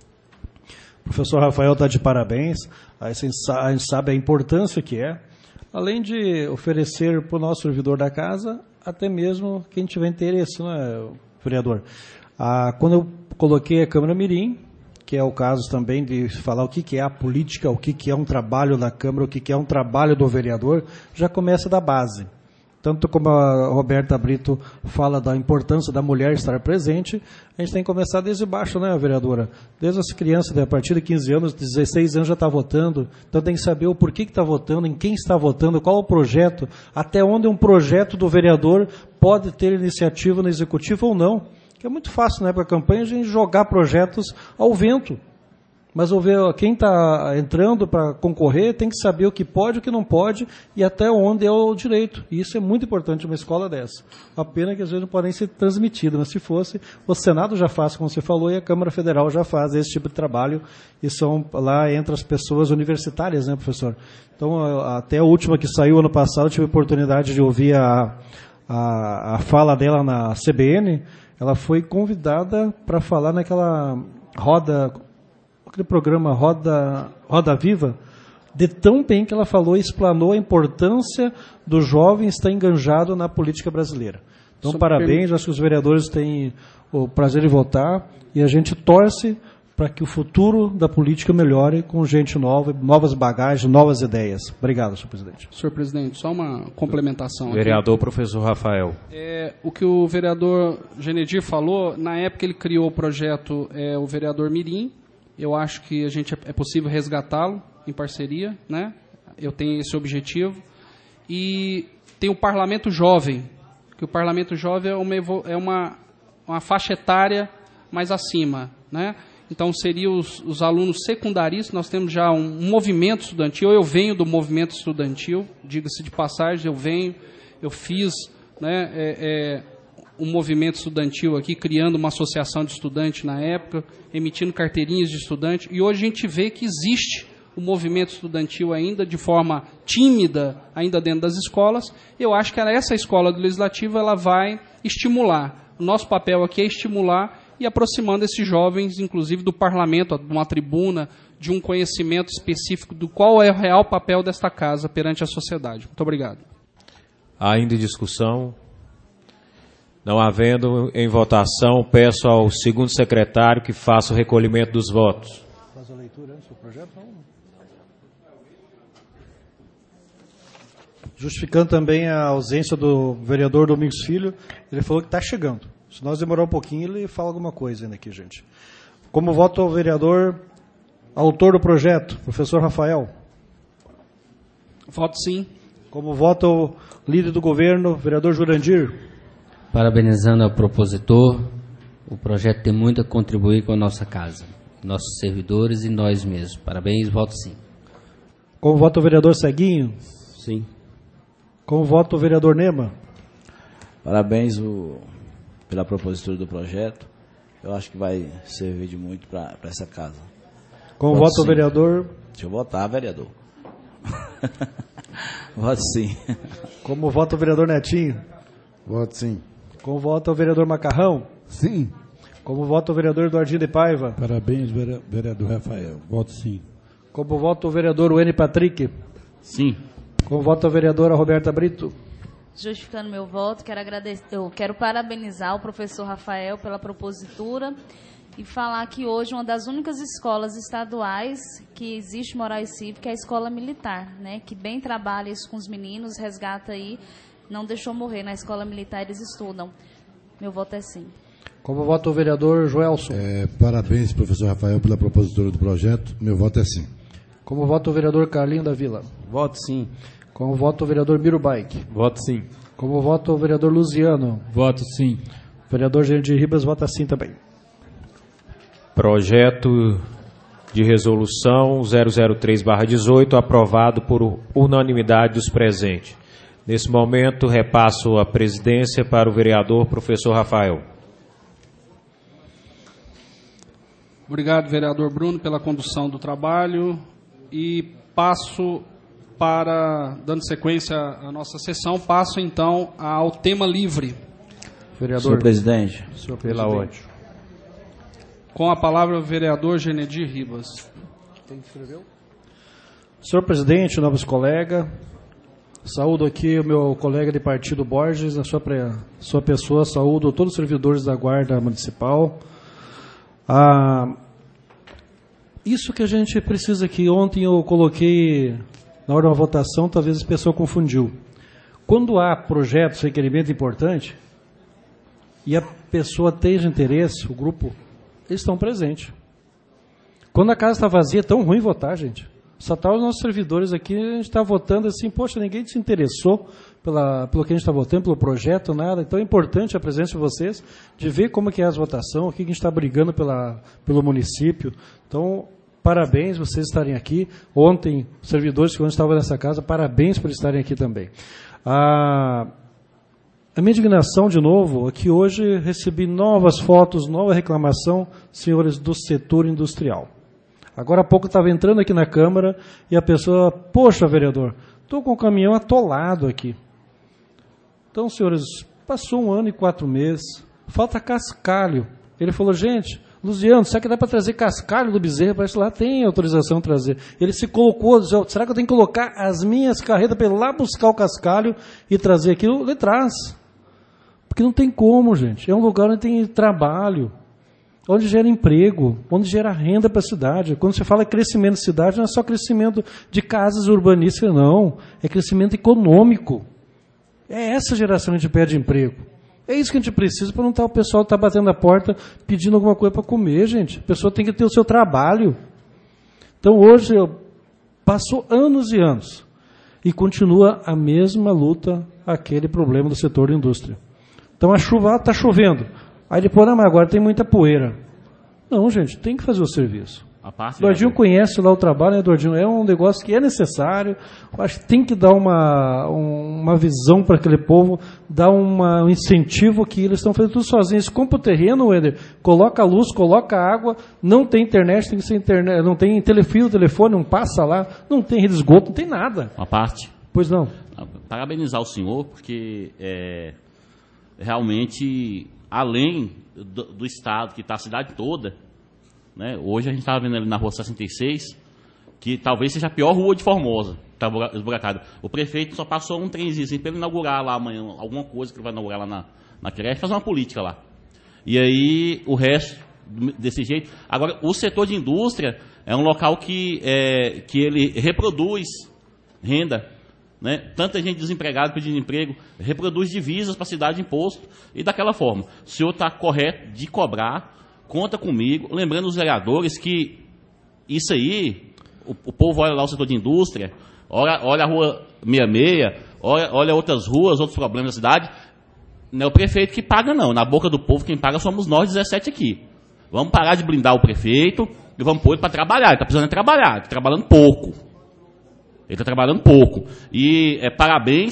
O professor Rafael está de parabéns. A gente sabe a importância que é, além de oferecer para o nosso servidor da casa, até mesmo quem tiver interesse, não é, vereador? Quando eu coloquei a Câmara Mirim, que é o caso também de falar o que é a política, o que é um trabalho da Câmara, o que é um trabalho do vereador, já começa da base. Tanto como a Roberta Brito fala da importância da mulher estar presente, a gente tem que começar desde baixo, né, vereadora? Desde as crianças, a partir de 15 anos, 16 anos já está votando, então tem que saber o porquê que está votando, em quem está votando, qual o projeto, até onde um projeto do vereador pode ter iniciativa no executivo ou não. Que é muito fácil, na época da campanha, a gente jogar projetos ao vento. Mas quem está entrando para concorrer tem que saber o que pode, o que não pode e até onde é o direito. E isso é muito importante uma escola dessa. A pena que às vezes não podem ser transmitidas, mas se fosse, o Senado já faz, como você falou, e a Câmara Federal já faz esse tipo de trabalho, e são lá entre as pessoas universitárias, né, professor? Então, até a última que saiu ano passado, eu tive a oportunidade de ouvir a a fala dela na CBN, ela foi convidada para falar naquela aquele programa Roda Viva, de tão bem que ela falou e explanou a importância do jovem estar enganjado na política brasileira. Então, parabéns, acho que os vereadores têm o prazer de votar e a gente torce para que o futuro da política melhore com gente nova, novas bagagens, novas ideias. Obrigado, senhor presidente. Senhor presidente, só uma complementação. Vereador professor Rafael. O que o vereador Genedir falou, na época ele criou o projeto o vereador Mirim. Eu acho que é possível resgatá-lo em parceria, né? Eu tenho esse objetivo. E tem o Parlamento Jovem, que o Parlamento Jovem é uma faixa etária mais acima, né? Então, seriam os alunos secundaristas. Nós temos já um movimento estudantil. Eu venho do movimento estudantil, diga-se de passagem, eu fiz, né, um movimento estudantil aqui, criando uma associação de estudantes na época, emitindo carteirinhas de estudante. E hoje a gente vê que existe o movimento estudantil ainda de forma tímida, ainda dentro das escolas. Eu acho que essa escola do Legislativo ela vai estimular. O nosso papel aqui é estimular e aproximando esses jovens, inclusive, do parlamento, de uma tribuna, de um conhecimento específico do qual é o real papel desta casa perante a sociedade. Muito obrigado. Ainda em discussão? Não havendo em votação, peço ao segundo secretário que faça o recolhimento dos votos. Faz a leitura antes do projeto? Justificando também a ausência do vereador Domingos Filho, ele falou que está chegando. Se nós demorar um pouquinho, ele fala alguma coisa ainda aqui, gente. Como voto o vereador, autor do projeto, professor Rafael? Voto sim. Como voto o líder do governo, vereador Jurandir? Parabenizando ao propositor, o projeto tem muito a contribuir com a nossa casa, nossos servidores e nós mesmos. Parabéns, voto sim. Como voto o vereador Ceguinho? Sim. Como voto o vereador Nema? Parabéns pela propositura do projeto. Eu acho que vai servir de muito para essa casa. Como voto o vereador? Deixa eu votar, vereador. Voto sim. Como voto o vereador Netinho? Voto sim. Como voto o vereador Macarrão? Sim. Como voto o vereador Eduardinho de Paiva? Parabéns, vereador Rafael. Voto sim. Como voto o vereador Wene Patrick? Sim. Como voto a vereadora Roberta Brito? Justificando meu voto, eu quero parabenizar o professor Rafael pela propositura e falar que hoje uma das únicas escolas estaduais que existe moral e cívica é a escola militar, né? Que bem trabalha isso com os meninos, resgata aí, não deixou morrer. Na escola militar eles estudam. Meu voto é sim. Como voto o vereador Joelson? Parabéns, professor Rafael, pela propositura do projeto. Meu voto é sim. Como voto o vereador Carlinho da Vila? Voto sim. Como voto o vereador Miro Baik? Voto sim. Como voto o vereador Luziano? Voto sim. O vereador Gendir Ribas vota sim também. Projeto de resolução 003/18, aprovado por unanimidade dos presentes. Nesse momento, repasso a presidência para o vereador professor Rafael. Obrigado, vereador Bruno, pela condução do trabalho. E dando sequência à nossa sessão, passo então ao tema livre. Vereador. Senhor presidente. Senhor Pela presidente. ordem. Com a palavra o vereador Genedir Ribas. Quem escreveu? Senhor presidente, novos colegas, saúdo aqui o meu colega de partido Borges, na sua pessoa, saúdo todos os servidores da Guarda Municipal. Isso que a gente precisa aqui, ontem eu coloquei na hora da votação, talvez a pessoa confundiu. Quando há projetos, requerimento importante, e a pessoa tem interesse, o grupo, eles estão presentes. Quando a casa está vazia, é tão ruim votar, gente. Só tá os nossos servidores aqui, a gente está votando assim, poxa, ninguém se interessou pelo que a gente está votando, pelo projeto, nada. Então é importante a presença de vocês, de ver como que é as votações, o que a gente está brigando pelo município. Então, parabéns vocês estarem aqui. Ontem, os servidores que estavam nessa casa, parabéns por estarem aqui também. A minha indignação, de novo, é que hoje recebi novas fotos, nova reclamação, senhores do setor industrial. Agora há pouco estava entrando aqui na Câmara e a pessoa, poxa, vereador, estou com o caminhão atolado aqui. Então, senhores, passou 1 ano e 4 meses, falta cascalho. Ele falou, gente, Luziano, será que dá para trazer cascalho do bezerro? Parece que lá tem autorização para trazer. Ele se colocou, disse, será que eu tenho que colocar as minhas carretas para ir lá buscar o cascalho e trazer aquilo? Ele traz. Porque não tem como, gente. É um lugar onde tem trabalho, onde gera emprego, onde gera renda para a cidade. Quando você fala crescimento de cidade, não é só crescimento de casas urbanísticas, não. É crescimento econômico. É essa geração que a gente pede emprego. É isso que a gente precisa para não estar o pessoal estar batendo a porta pedindo alguma coisa para comer, gente. A pessoa tem que ter o seu trabalho. Então, hoje, passou anos e anos e continua a mesma luta, aquele problema do setor de indústria. Então, a chuva está chovendo. Aí depois, mas agora tem muita poeira. Não, gente, tem que fazer o serviço. Eduardinho conhece lá o trabalho, né, Eduardinho? É um negócio que é necessário. Eu acho que tem que dar uma visão para aquele povo, dar um incentivo que eles estão fazendo tudo sozinhos. Compra o terreno, Éder, coloca a luz, coloca a água, não tem internet, tem que ser internet, não tem telefone, não passa lá, não tem rede de esgoto, não tem nada. Uma parte. Pois não. Parabenizar o senhor, porque realmente, além do Estado, que está a cidade toda, né, hoje a gente estava vendo ali na rua 66, que talvez seja a pior rua de Formosa, está esburacada. O prefeito só passou um trenzinho assim, para ele inaugurar lá amanhã, alguma coisa que ele vai inaugurar lá na creche, fazer uma política lá. E aí, o resto, desse jeito. Agora, o setor de indústria é um local que ele reproduz renda, né? Tanta gente desempregada pedindo emprego, reproduz divisas para a cidade de imposto, e daquela forma. O senhor está correto de cobrar, conta comigo, lembrando os vereadores que isso aí, o povo olha lá o setor de indústria, olha a rua 66, olha outras ruas, outros problemas da cidade, não é o prefeito que paga não, na boca do povo quem paga somos nós 17 aqui. Vamos parar de blindar o prefeito e vamos pôr ele para trabalhar, ele está precisando trabalhar, ele está trabalhando pouco. Ele está trabalhando pouco. E parabéns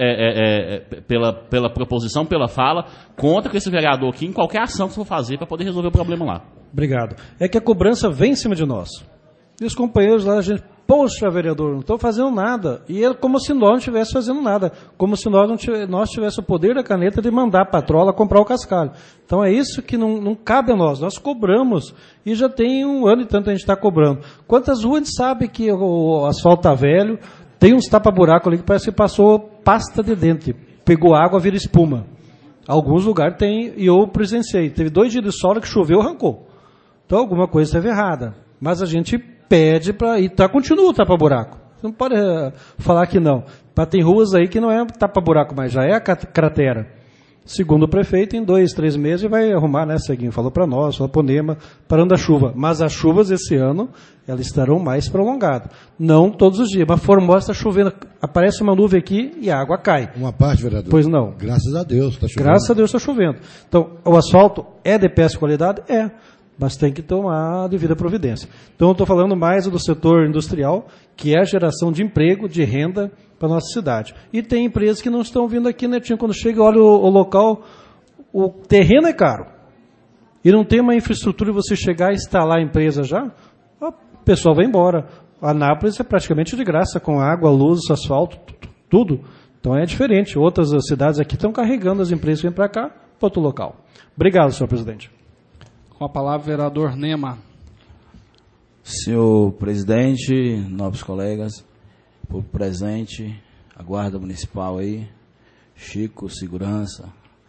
pela proposição, pela fala. Conta com esse vereador aqui em qualquer ação que for fazer para poder resolver o problema lá. Obrigado. É que a cobrança vem em cima de nós. E os companheiros lá, a gente, poxa, vereador, não estou fazendo nada. E é como se nós não estivéssemos fazendo nada. Como se nós tivéssemos o poder da caneta de mandar a patrola comprar o cascalho. Então é isso que não cabe a nós. Nós cobramos. E já tem 1 ano e tanto a gente está cobrando. Quantas ruas a gente sabe que o asfalto está velho, tem uns tapa-buraco ali que parece que passou pasta de dente. Pegou água, vira espuma. Alguns lugares tem, e eu presenciei. Teve 2 dias de sol que choveu, arrancou. Então alguma coisa esteve errada. Mas a gente pede para... E continua o tapa-buraco. Você não pode falar que não. Tem ruas aí que não é tapa-buraco, mas já é a cratera. Segundo o prefeito, em 2, 3 meses vai arrumar, né, Seguinho? Falou para nós, falou para o Nema, parando a chuva. Mas as chuvas esse ano, elas estarão mais prolongadas. Não todos os dias, mas Formosa está chovendo. Aparece uma nuvem aqui e a água cai. Uma parte, vereador. Pois não. Graças a Deus está chovendo. Graças a Deus está chovendo. Então, o asfalto é de péssima qualidade? É. Mas tem que tomar a devida providência. Então, eu estou falando mais do setor industrial, que é a geração de emprego, de renda para a nossa cidade. E tem empresas que não estão vindo aqui, Netinho. Quando chega, olha o local, o terreno é caro. E não tem uma infraestrutura e você chegar e instalar a empresa já, o pessoal vai embora. A Anápolis é praticamente de graça, com água, luz, asfalto, tudo. Então é diferente. Outras cidades aqui estão carregando as empresas que vêm para cá, para outro local. Obrigado, senhor presidente. Com a palavra, vereador Nema. Senhor presidente, nobres colegas, povo presente, a guarda municipal aí, Chico, segurança,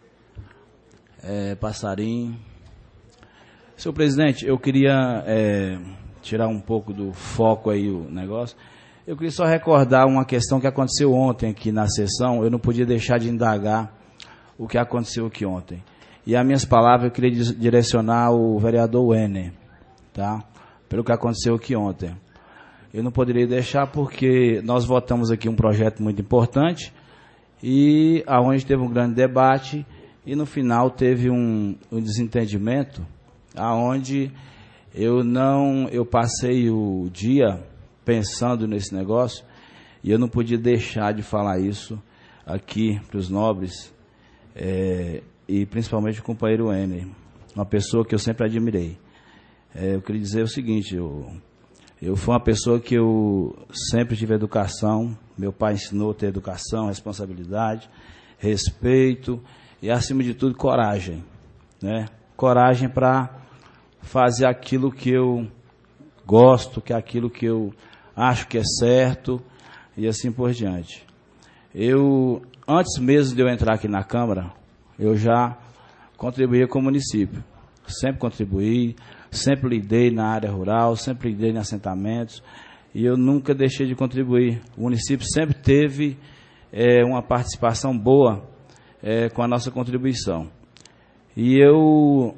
Passarinho. Senhor presidente, eu queria tirar um pouco do foco aí o negócio. Eu queria só recordar uma questão que aconteceu ontem aqui na sessão. Eu não podia deixar de indagar o que aconteceu aqui ontem. E as minhas palavras eu queria direcionar ao vereador Wenner, tá? Pelo que aconteceu aqui ontem. Eu não poderia deixar porque nós votamos aqui um projeto muito importante e aonde teve um grande debate e no final teve um desentendimento aonde eu passei o dia pensando nesse negócio e eu não podia deixar de falar isso aqui para os nobres e principalmente o companheiro Wenner, uma pessoa que eu sempre admirei. Eu queria dizer o seguinte, eu fui uma pessoa que eu sempre tive educação, meu pai ensinou a ter educação, responsabilidade, respeito e, acima de tudo, coragem, né? Coragem para fazer aquilo que eu gosto, que é aquilo que eu acho que é certo e assim por diante. Eu, antes mesmo de eu entrar aqui na Câmara, eu já contribuía com o município. Sempre contribuí, sempre lidei na área rural, sempre lidei em assentamentos e eu nunca deixei de contribuir. O município sempre teve uma participação boa com a nossa contribuição. E eu,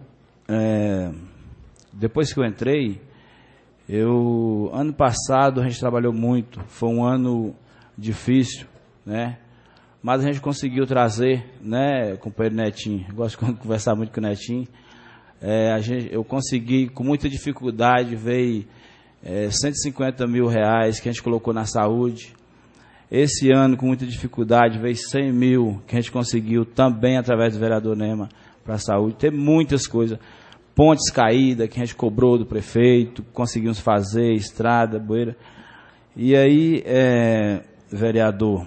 depois que eu entrei, ano passado a gente trabalhou muito, foi um ano difícil, né? Mas a gente conseguiu trazer, né, companheiro Netinho, eu gosto de conversar muito com o Netinho, eu consegui, com muita dificuldade, veio 150 mil reais que a gente colocou na saúde. Esse ano, com muita dificuldade, veio 100 mil que a gente conseguiu também através do vereador Nema para a saúde. Tem muitas coisas. Pontes caídas que a gente cobrou do prefeito, conseguimos fazer, estrada, bueira. E aí, vereador,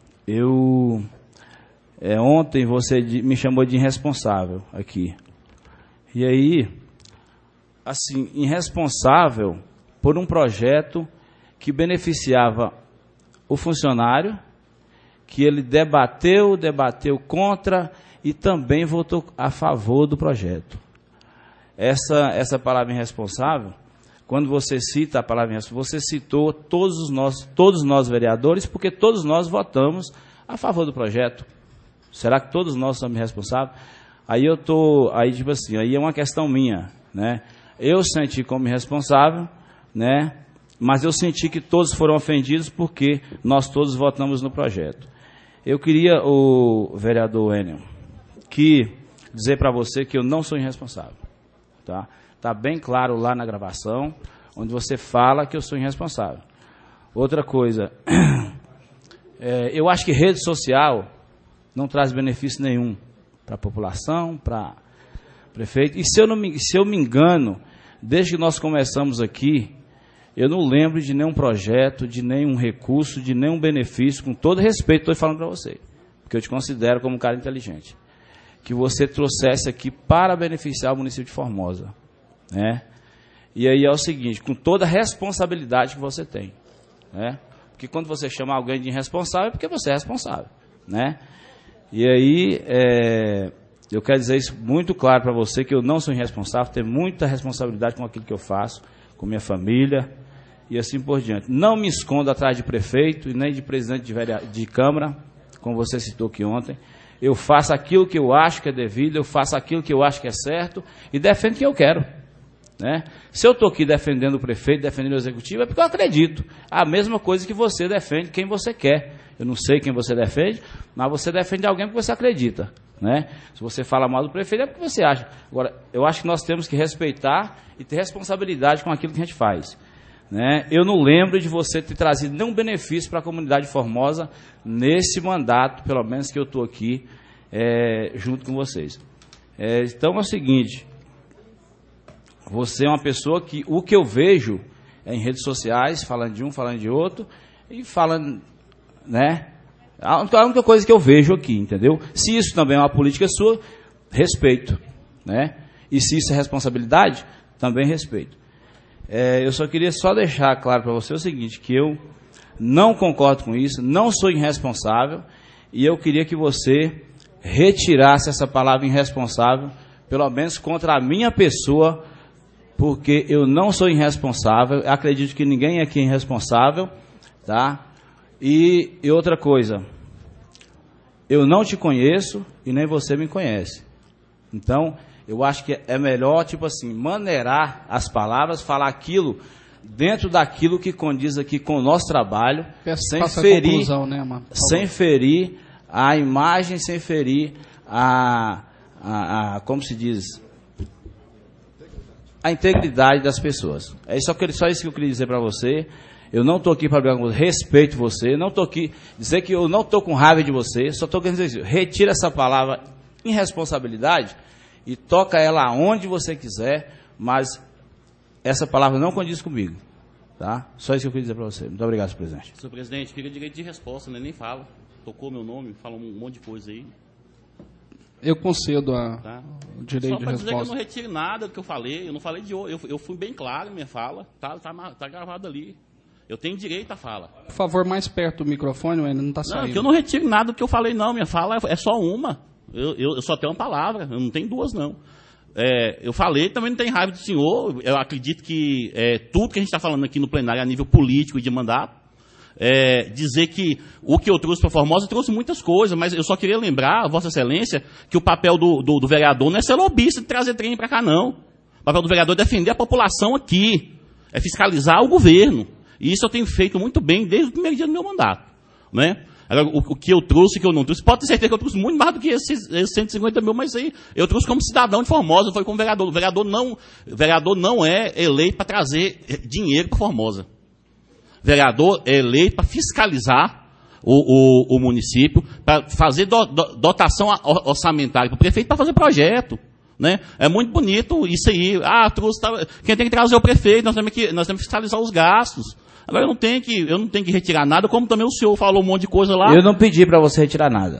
ontem você me chamou de irresponsável aqui. E aí, assim, irresponsável por um projeto que beneficiava o funcionário, que ele debateu contra e também votou a favor do projeto. Essa palavra irresponsável, quando você cita a palavra irresponsável, você citou todos nós vereadores, porque todos nós votamos a favor do projeto. Será que todos nós somos irresponsáveis? Aí tipo assim, aí é uma questão minha, né? Eu senti como irresponsável, né? Mas eu senti que todos foram ofendidos porque nós todos votamos no projeto. Eu queria, o vereador Enel, dizer para você que eu não sou irresponsável. Tá bem claro lá na gravação, onde você fala que eu sou irresponsável. Outra coisa, eu acho que rede social não traz benefício nenhum para a população, para prefeito. E se eu me engano, desde que nós começamos aqui, eu não lembro de nenhum projeto, de nenhum recurso, de nenhum benefício, com todo respeito, estou falando para você, porque eu te considero como um cara inteligente, que você trouxesse aqui para beneficiar o município de Formosa, né? E aí é o seguinte, com toda a responsabilidade que você tem, né? Porque quando você chama alguém de irresponsável, é porque você é responsável, né? E aí, eu quero dizer isso muito claro para você, que eu não sou irresponsável, tenho muita responsabilidade com aquilo que eu faço, com minha família, e assim por diante. Não me escondo atrás de prefeito e nem de presidente de Câmara, como você citou aqui ontem. Eu faço aquilo que eu acho que é devido, eu faço aquilo que eu acho que é certo e defendo o que eu quero, né? Se eu estou aqui defendendo o prefeito, defendendo o executivo, é porque eu acredito. A mesma coisa que você defende quem você quer. Eu não sei quem você defende, mas você defende alguém porque você acredita, né? Se você fala mal do prefeito é porque você acha. Agora, eu acho que nós temos que respeitar e ter responsabilidade com aquilo que a gente faz, né? Eu não lembro de você ter trazido nenhum benefício para a comunidade de Formosa nesse mandato, pelo menos que eu estou aqui junto com vocês. Então é o seguinte, você é uma pessoa que o que eu vejo em redes sociais, falando de um, falando de outro, e falando, né? A única coisa que eu vejo aqui, entendeu? Se isso também é uma política sua, respeito, né? E se isso é responsabilidade, também respeito. Eu só queria deixar claro para você o seguinte, que eu não concordo com isso, não sou irresponsável, e eu queria que você retirasse essa palavra irresponsável, pelo menos contra a minha pessoa, porque eu não sou irresponsável, acredito que ninguém aqui é irresponsável, tá? E outra coisa, eu não te conheço e nem você me conhece. Então, eu acho que é melhor, tipo assim, maneirar as palavras, falar aquilo dentro daquilo que condiz aqui com o nosso trabalho, sem ferir, sem ferir a imagem, sem ferir como se diz, a integridade das pessoas. É só isso que eu queria dizer para você. Eu não estou aqui para brigar com você, respeito você, não estou aqui dizer que eu não estou com raiva de você, só estou querendo dizer isso. Retira essa palavra irresponsabilidade e toca ela aonde você quiser, mas essa palavra não condiz comigo, tá? Só isso que eu queria dizer para você. Muito obrigado, senhor presidente. Senhor presidente, fica direito de resposta, né? Nem fala. tocou meu nome, falou um monte de coisa aí. Eu concedo Tá? o direito Só de para dizer que eu resposta. não retiro nada do que eu falei, eu não falei de hoje, eu fui bem claro na minha fala, tá gravado ali. Eu tenho direito à fala. Por favor, mais perto do microfone, ainda não está Não, saindo. que eu não retiro nada do que eu falei, não. Minha fala é só uma. Eu só tenho uma palavra, eu não tenho duas, não. Eu falei, também não tenho raiva do senhor. Eu acredito que tudo que a gente está falando aqui no plenário a nível político e de mandato, dizer que o que eu trouxe para Formosa, eu trouxe muitas coisas, mas eu só queria lembrar, Vossa Excelência, que o papel do vereador não é ser lobista de trazer trem para cá, não. O papel do vereador é defender a população aqui, é fiscalizar o governo. E isso eu tenho feito muito bem desde o primeiro dia do meu mandato. Né? Agora, o que eu trouxe e o que eu não trouxe, pode ter certeza que eu trouxe muito mais do que esses 150 mil, mas aí eu trouxe como cidadão de Formosa, não foi como vereador. O vereador não é eleito para trazer dinheiro para Formosa. O vereador é eleito para fiscalizar o município, para fazer dotação orçamentária para o prefeito, para fazer projeto. Né? É muito bonito isso aí. Quem tem que trazer é o prefeito, nós temos que fiscalizar os gastos. Agora eu não tenho que retirar nada, como também o senhor falou um monte de coisa lá. Eu não pedi para você retirar nada.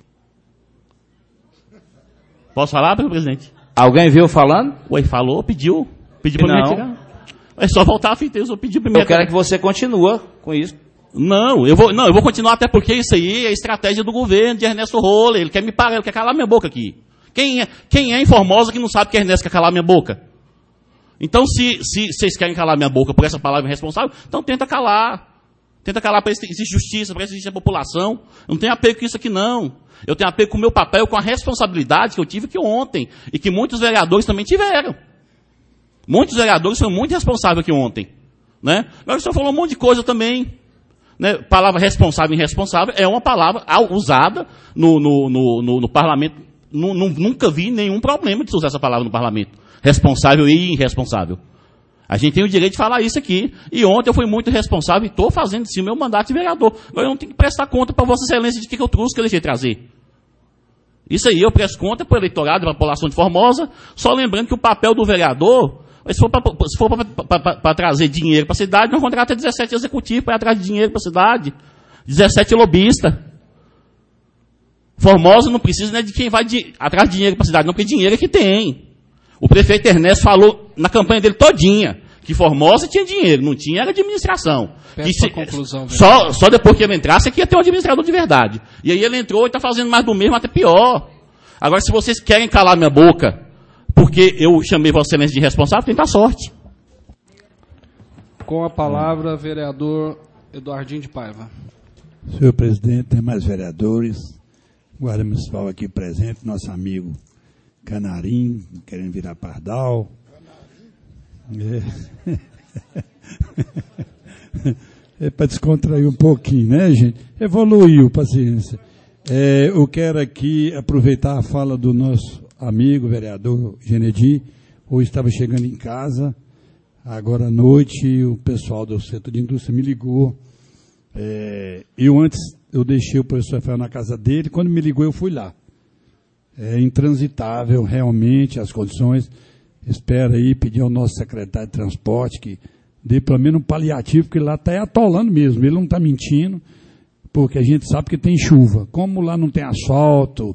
Posso falar, presidente? Alguém viu falando? Ué, falou, pediu para me retirar. É só voltar a fita, eu só pedi primeiro. Eu quero que você continue com isso. Não, eu vou continuar, até porque isso aí é a estratégia do governo de Ernesto Roller. Ele quer me parar, ele quer calar minha boca aqui. Quem é em Formosa que não sabe que Ernesto quer calar minha boca? Então, se vocês querem calar minha boca por essa palavra irresponsável, então tenta calar. Tenta calar para existe justiça, para existe a população. Eu não tenho apego com isso aqui, não. Eu tenho apego com o meu papel, com a responsabilidade que eu tive aqui ontem. E que muitos vereadores também tiveram. Muitos vereadores foram muito responsáveis aqui ontem. Né? Agora o senhor falou um monte de coisa também. Né? Palavra responsável e irresponsável é uma palavra usada no parlamento. Nunca vi nenhum problema de usar essa palavra no parlamento. Responsável e irresponsável. A gente tem o direito de falar isso aqui. E ontem eu fui muito responsável e estou fazendo sim o meu mandato de vereador. Agora eu não tenho que prestar conta para Vossa Excelência de que eu trouxe, que eu deixei de trazer. Isso aí eu presto conta para o eleitorado, para a população de Formosa, só lembrando que o papel do vereador, se for para trazer dinheiro para a cidade, nós contrata 17 executivos para ir atrás de dinheiro para a cidade. 17 lobistas. Formosa não precisa, né, de quem vai atrás de dinheiro para a cidade, não, porque dinheiro é que tem. O prefeito Ernesto falou na campanha dele todinha que Formosa tinha dinheiro, não tinha, era administração. Conclusão, só depois que ele entrasse é que ia ter um administrador de verdade. E aí ele entrou e está fazendo mais do mesmo, até pior. Agora, se vocês querem calar minha boca, porque eu chamei Vossa Excelência de responsável, tenta a sorte. Com a palavra, vereador Eduardinho de Paiva. Senhor presidente, tem mais vereadores, guarda municipal aqui presente, nosso amigo Canarim, querendo virar pardal. É para descontrair um pouquinho, né, gente? Evoluiu, paciência. Eu quero aqui aproveitar a fala do nosso amigo, vereador Genedi. Hoje estava chegando em casa, agora à noite, o pessoal do setor de indústria me ligou. Eu deixei o professor Rafael na casa dele, quando me ligou eu fui lá. É intransitável realmente as condições. Espero aí pedir ao nosso secretário de transporte que dê pelo menos um paliativo, porque lá está atolando mesmo, ele não está mentindo, porque a gente sabe que tem chuva. Como lá não tem asfalto,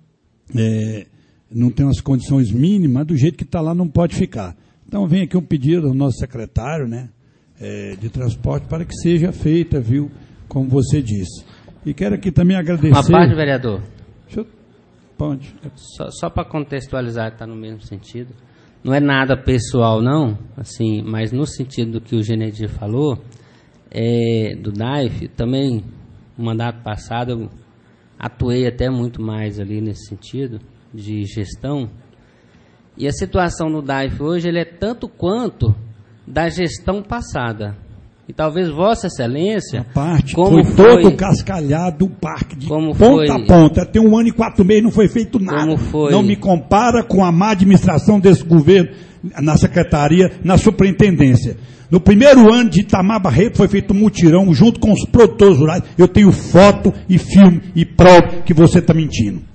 não tem as condições mínimas, do jeito que está lá não pode ficar. Então vem aqui um pedido ao nosso secretário, né, de transporte para que seja feita, viu, como você disse. E quero aqui também agradecer... Uma parte, vereador. Pode. Só para contextualizar, está no mesmo sentido. Não é nada pessoal, não, assim, mas no sentido do que o Genedi falou, do DAIF, também, no mandato passado, eu atuei até muito mais ali nesse sentido, de gestão. E a situação no DAIF hoje, ele é tanto quanto da gestão passada. E talvez Vossa Excelência... A parte foi todo cascalhado o parque, de ponta a ponta. Até 1 ano e 4 meses não foi feito nada. Não me compara com a má administração desse governo na secretaria, na superintendência. No primeiro ano de Itamar Barreto foi feito um mutirão junto com os produtores rurais. Eu tenho foto e filme e prova que você está mentindo.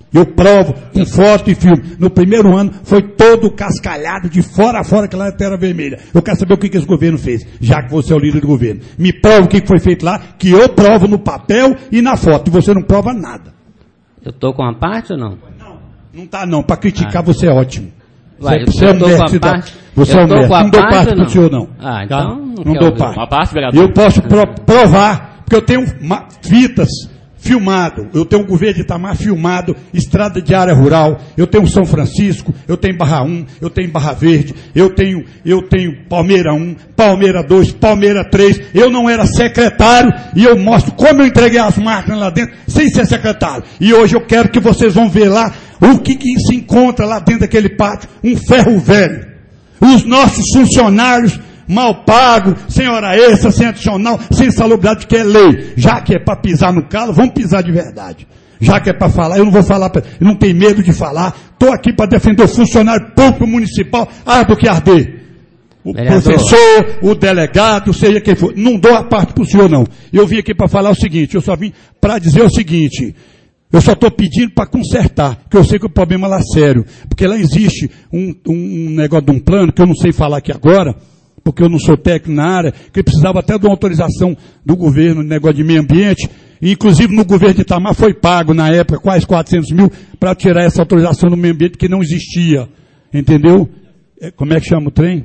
Eu provo com foto e filme. No primeiro ano foi todo cascalhado de fora a fora aquela terra vermelha. Eu quero saber o que esse governo fez, já que você é o líder do governo. Me prova o que foi feito lá, que eu provo no papel e na foto. E você não prova nada. Eu estou com a parte ou não? Não está não. Para criticar você é ótimo. Vai, você é um mestre. Você é um mestre. Não dou parte para o senhor não. Ah, tá? então não dou parte. Uma parte, vereador. Eu posso provar, porque eu tenho fitas filmado, eu tenho o governo de Itamar filmado, estrada de área rural, eu tenho São Francisco, eu tenho Barra 1, eu tenho Barra Verde, eu tenho Palmeira 1, Palmeira 2, Palmeira 3, eu não era secretário e eu mostro como eu entreguei as máquinas lá dentro sem ser secretário. E hoje eu quero que vocês vão ver lá o que se encontra lá dentro daquele pátio, um ferro velho. Os nossos funcionários mal pago, sem hora extra, sem adicional, sem salubridade, que é lei. Já que é para pisar no calo, vamos pisar de verdade. Já que é para falar, eu não vou falar, eu não tenho medo de falar. Estou aqui para defender o funcionário público municipal, do que arder. O professor, o delegado, seja quem for. Não dou a parte para o senhor, não. Eu vim aqui para falar o seguinte, eu só vim para dizer o seguinte. Eu só estou pedindo para consertar, porque eu sei que o problema lá é sério. Porque lá existe um negócio de um plano, que eu não sei falar aqui agora, porque eu não sou técnico na área, que precisava até de uma autorização do governo, negócio de meio ambiente, e inclusive no governo de Itamar foi pago, na época, quase 400 mil, para tirar essa autorização do meio ambiente, que não existia, entendeu? Como é que chama o trem?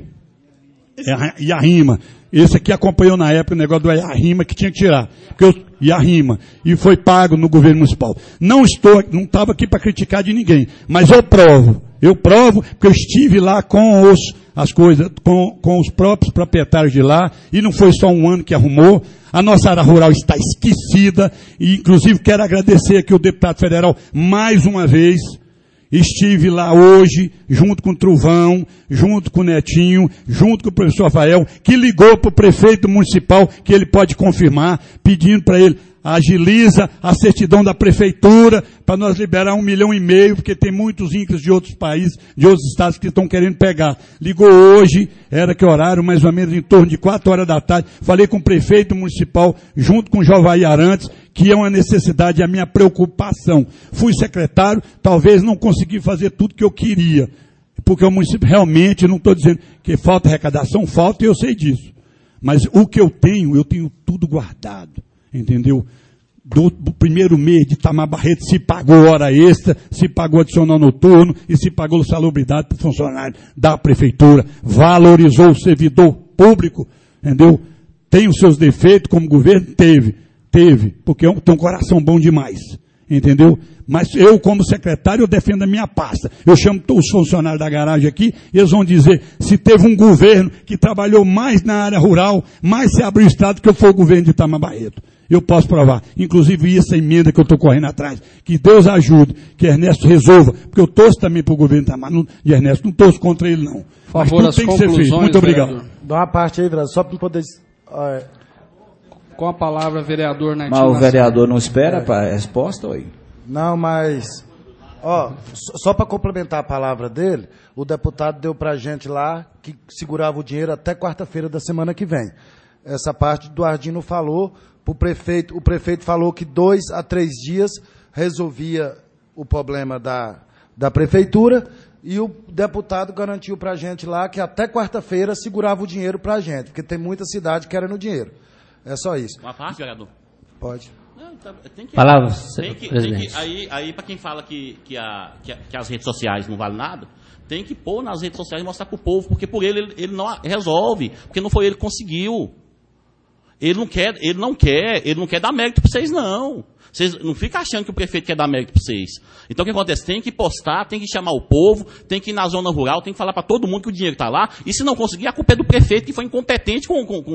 Iarrima. Esse aqui acompanhou na época o negócio do Iarrima, que tinha que tirar, Iarrima, e foi pago no governo municipal. Não estava aqui para criticar de ninguém, mas eu provo, porque eu estive lá com os próprios proprietários de lá, e não foi só um ano que arrumou. A nossa área rural está esquecida, e inclusive quero agradecer aqui o deputado federal mais uma vez. Estive lá hoje, junto com o Truvão, junto com o Netinho, junto com o professor Rafael, que ligou para o prefeito municipal, que ele pode confirmar, pedindo para ele, agiliza a certidão da prefeitura para nós liberar 1,5 milhão, porque tem muitos INCRAs de outros países, de outros estados que estão querendo pegar. Ligou hoje, era que horário, mais ou menos em torno de 4 horas da tarde, falei com o prefeito municipal, junto com o Jovaí Arantes, que é uma necessidade, a minha preocupação. Fui secretário, talvez não consegui fazer tudo que eu queria, porque o município realmente, não estou dizendo que falta arrecadação, falta, e eu sei disso. Mas o que eu tenho tudo guardado. Entendeu? Do primeiro mês de Itamar Barreto se pagou hora extra, se pagou adicional noturno e se pagou salubridade para o funcionário da prefeitura. Valorizou o servidor público, entendeu? Tem os seus defeitos como governo? Teve, porque tem um coração bom demais, entendeu? Mas eu, como secretário, eu defendo a minha pasta. Eu chamo todos os funcionários da garagem aqui, e eles vão dizer se teve um governo que trabalhou mais na área rural, mais se abriu o estado, que foi o governo de Itamar Barreto. Eu posso provar. Inclusive, essa emenda que eu estou correndo atrás. Que Deus ajude, que Ernesto resolva. Porque eu torço também para o governo de Itamar, de Ernesto, não torço contra ele, não. Por favor, as tem que ser feito. Muito obrigado. Vereador. Dá uma parte aí, vereador, só para poder... Com a palavra, vereador Netinho. Mas o vereador não espera para a resposta, oi? Não, mas... só para complementar a palavra dele, o deputado deu para a gente lá que segurava o dinheiro até quarta-feira da semana que vem. Essa parte do Ardino falou... O prefeito falou que 2 a 3 dias resolvia o problema da prefeitura, e o deputado garantiu para a gente lá que até quarta-feira segurava o dinheiro para a gente, porque tem muita cidade querendo dinheiro. É só isso. Uma parte, vereador? Pode. Não, tem que, palavra, presidente. Aí para quem fala que as redes sociais não valem nada, tem que pôr nas redes sociais e mostrar para o povo, porque por ele não resolve, porque não foi ele que conseguiu. Ele não quer dar mérito para vocês, não. Vocês não ficam achando que o prefeito quer dar mérito para vocês. Então o que acontece? Tem que postar, tem que chamar o povo, tem que ir na zona rural, tem que falar para todo mundo que o dinheiro está lá, e se não conseguir, a culpa é do prefeito que foi incompetente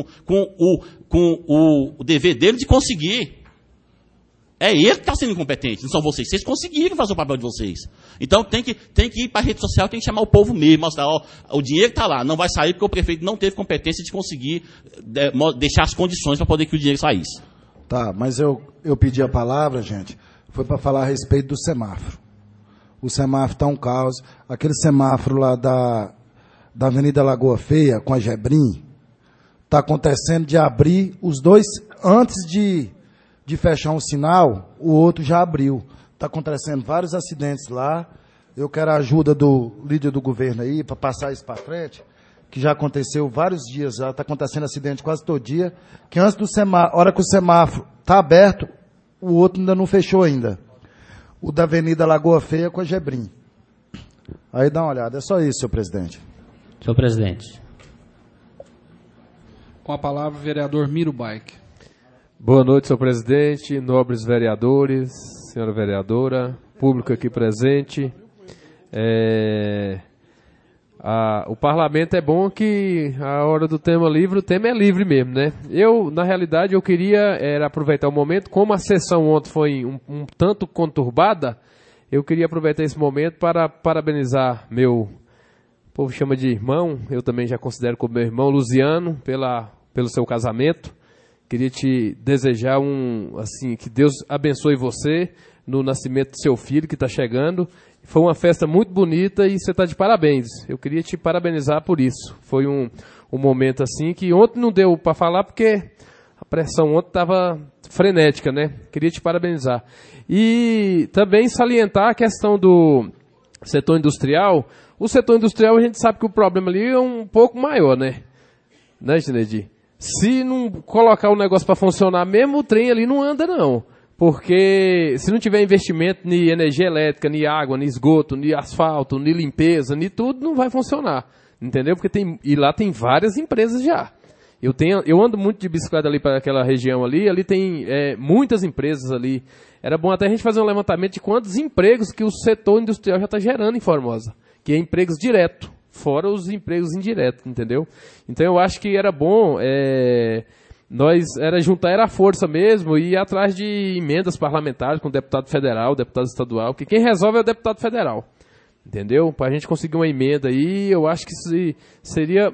com o dever dele de conseguir. É ele que está sendo incompetente, não são vocês. Vocês conseguiram fazer o papel de vocês. Então tem que ir para a rede social, tem que chamar o povo mesmo, mostrar, o dinheiro está lá, não vai sair porque o prefeito não teve competência de conseguir deixar as condições para poder que o dinheiro saísse. Tá, mas eu pedi a palavra, gente, foi para falar a respeito do semáforo. O semáforo está um caos. Aquele semáforo lá da Avenida Lagoa Feia, com a Gebrim, está acontecendo de abrir os dois, antes de fechar um sinal, o outro já abriu. Está acontecendo vários acidentes lá. Eu quero a ajuda do líder do governo aí para passar isso para frente, que já aconteceu vários dias, já está acontecendo acidente quase todo dia, que antes do semáforo, hora que o semáforo está aberto, o outro ainda não fechou ainda. O da Avenida Lagoa Feia com a Gebrim. Aí dá uma olhada, é só isso, senhor presidente. Senhor presidente. Com a palavra, o vereador Miro Baik. Boa noite, senhor presidente, nobres vereadores, senhora vereadora, público aqui presente. O parlamento é bom que a hora do tema livre, o tema é livre mesmo, né? Na realidade, eu queria aproveitar o momento, como a sessão ontem foi um tanto conturbada, eu queria aproveitar esse momento para parabenizar o povo chama de irmão, eu também já considero como meu irmão, Luciano, pelo seu casamento. Queria te desejar que Deus abençoe você no nascimento do seu filho que está chegando. Foi uma festa muito bonita e você está de parabéns. Eu queria te parabenizar por isso. Foi um momento assim que ontem não deu para falar porque a pressão ontem estava frenética, né? Queria te parabenizar. E também salientar a questão do setor industrial. O setor industrial a gente sabe que o problema ali é um pouco maior, né? Né, Ginedir? Se não colocar o negócio para funcionar mesmo, o trem ali não anda, não. Porque se não tiver investimento em energia elétrica, em água, em esgoto, em asfalto, em limpeza, em tudo, não vai funcionar. Entendeu? Porque lá tem várias empresas já. Eu ando muito de bicicleta ali para aquela região ali tem muitas empresas ali. Era bom até a gente fazer um levantamento de quantos empregos que o setor industrial já está gerando em Formosa. Que é empregos diretos. Fora os empregos indiretos, entendeu? Então eu acho que era bom juntar a força mesmo e ir atrás de emendas parlamentares com o deputado federal, deputado estadual, porque quem resolve é o deputado federal, entendeu? Para a gente conseguir uma emenda aí, eu acho que seria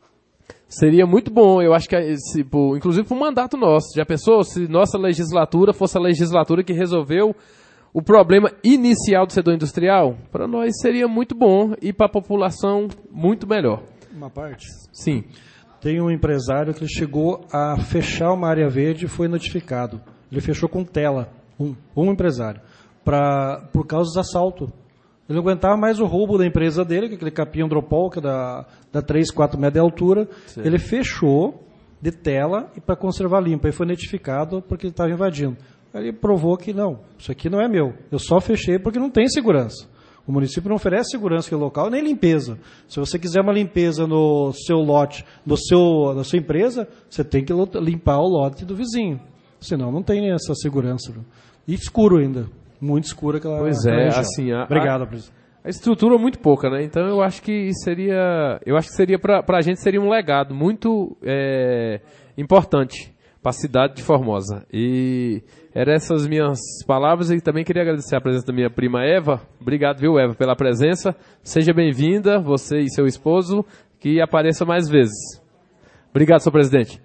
muito bom, eu acho que, inclusive para o mandato nosso. Já pensou se nossa legislatura fosse a legislatura que resolveu o problema inicial do setor industrial? Para nós seria muito bom e para a população muito melhor. Uma parte? Sim. Tem um empresário que chegou a fechar uma área verde e foi notificado. Ele fechou com tela, um empresário, por causa dos assaltos. Ele não aguentava mais o roubo da empresa dele, que é aquele capim Andropol, que é da 3, 4 metros de altura. Sim. Ele fechou de tela e para conservar limpo. Aí foi notificado porque ele estava invadindo. Ele provou que não, isso aqui não é meu. Eu só fechei porque não tem segurança. O município não oferece segurança aquele local, nem limpeza. Se você quiser uma limpeza no seu lote, na sua empresa, você tem que limpar o lote do vizinho. Senão não tem essa segurança. E escuro ainda. Muito escuro aquela região. Pois é, assim... Obrigado, presidente. A estrutura é muito pouca, né? Então eu acho que seria para a gente seria um legado muito importante para a cidade de Formosa. E eram essas minhas palavras e também queria agradecer a presença da minha prima Eva. Obrigado, viu, Eva, pela presença. Seja bem-vinda, você e seu esposo, que apareça mais vezes. Obrigado, senhor presidente.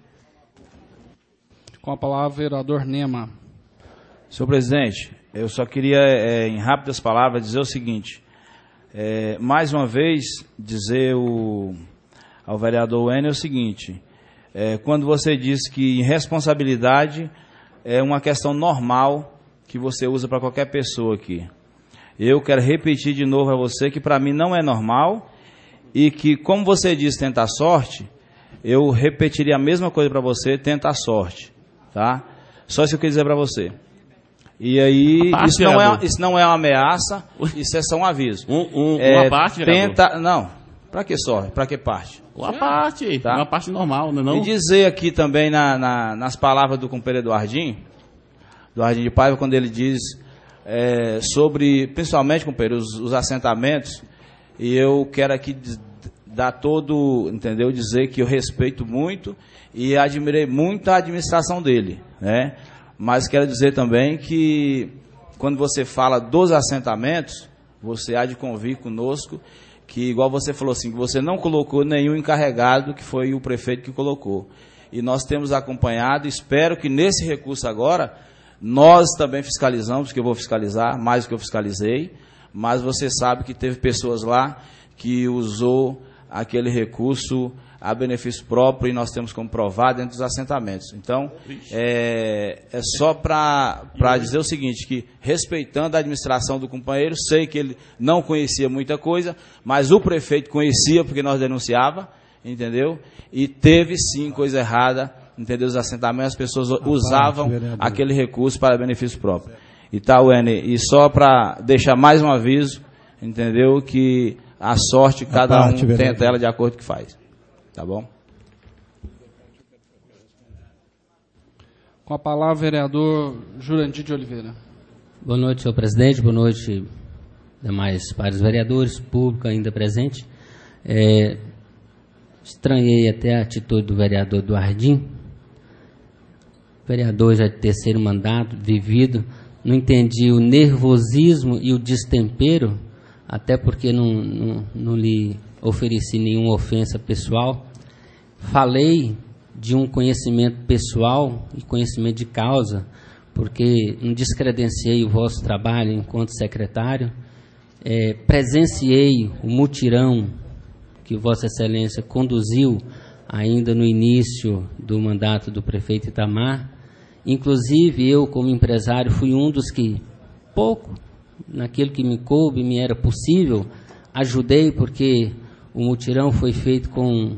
Com a palavra, o vereador Nema. Senhor presidente, eu só queria, em rápidas palavras, dizer o seguinte. Mais uma vez, dizer ao vereador Wêner o seguinte. Quando você diz que irresponsabilidade é uma questão normal que você usa para qualquer pessoa aqui. Eu quero repetir de novo a você que para mim não é normal e que, como você diz, tentar sorte, eu repetiria a mesma coisa para você, tentar sorte. Tá? Só isso que eu queria dizer para você. E aí, isso não é uma ameaça, isso é só um aviso. Uma parte, vereador? Não, para que sorte? Para que parte? Uma parte, tá? Uma parte normal, não é? E dizer aqui também nas palavras do companheiro Eduardinho de Paiva, quando ele diz sobre, principalmente, companheiro, os assentamentos, e eu quero aqui dar dizer que eu respeito muito e admirei muito a administração dele, né? Mas quero dizer também que quando você fala dos assentamentos, você há de convir conosco que, igual você falou assim, que você não colocou nenhum encarregado, que foi o prefeito que colocou. E nós temos acompanhado, espero que nesse recurso agora, nós também fiscalizamos, que eu vou fiscalizar, mais do que eu fiscalizei, mas você sabe que teve pessoas lá que usou aquele recurso a benefício próprio, e nós temos como provar dentro dos assentamentos. Então, é só para dizer o seguinte, que respeitando a administração do companheiro, sei que ele não conhecia muita coisa, mas o prefeito conhecia porque nós denunciava, entendeu? E teve sim coisa errada, entendeu? Os assentamentos, as pessoas usavam aquele recurso para benefício próprio. E tá, Wene, e só para deixar mais um aviso, entendeu? Que a sorte cada um tenta ela de acordo com o que faz. Tá bom? Com a palavra, vereador Jurandir de Oliveira. Boa noite, senhor presidente. Boa noite, demais pares vereadores, público ainda presente. Estranhei até a atitude do vereador Eduardinho. Vereador já de terceiro mandato, vivido. Não entendi o nervosismo e o destempero, até porque não lhe ofereci nenhuma ofensa pessoal. Falei de um conhecimento pessoal e conhecimento de causa, porque não descredenciei o vosso trabalho enquanto secretário. Presenciei o mutirão que Vossa Excelência conduziu ainda no início do mandato do prefeito Itamar. Inclusive, eu, como empresário, fui um dos que, pouco, naquilo que me coube, me era possível, ajudei, porque o mutirão foi feito com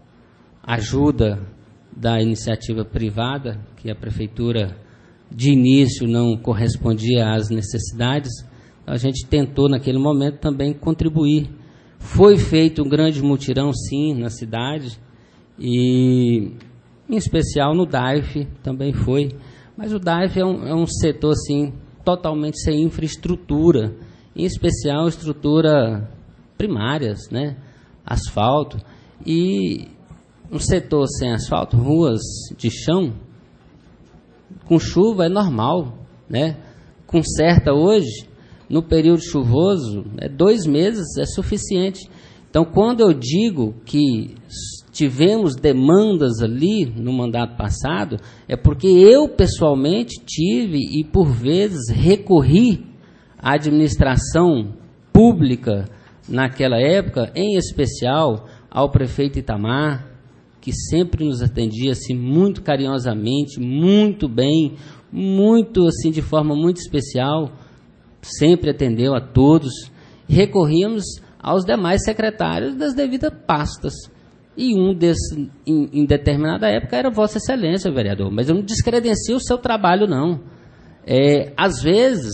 ajuda da iniciativa privada, que a prefeitura, de início, não correspondia às necessidades. A gente tentou, naquele momento, também contribuir. Foi feito um grande mutirão, sim, na cidade, e, em especial, no DAIF também foi. Mas o DAIF é um setor, assim, totalmente sem infraestrutura, em especial estrutura primárias, né? Asfalto. E um setor sem asfalto, ruas de chão, com chuva é normal, né? Conserta hoje, no período chuvoso, 2 meses é suficiente. Então, quando eu digo que tivemos demandas ali no mandato passado, é porque eu pessoalmente tive e por vezes recorri à administração pública naquela época, em especial ao prefeito Itamar, que sempre nos atendia assim, muito carinhosamente, muito bem, muito assim, de forma muito especial, sempre atendeu a todos. Recorríamos aos demais secretários das devidas pastas. E um desses, em determinada época, era Vossa Excelência, vereador. Mas eu não descredencio o seu trabalho, não. Às vezes,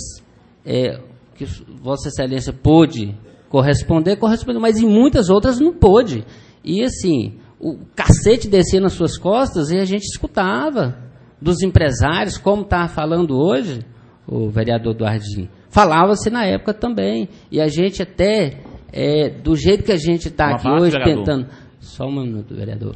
que Vossa Excelência pôde correspondeu, mas em muitas outras não pôde. E assim, o cacete descia nas suas costas e a gente escutava dos empresários, como está falando hoje o vereador Eduardinho. Falava-se na época também. E a gente até, do jeito que a gente está aqui hoje, tentando... Só um minuto, vereador.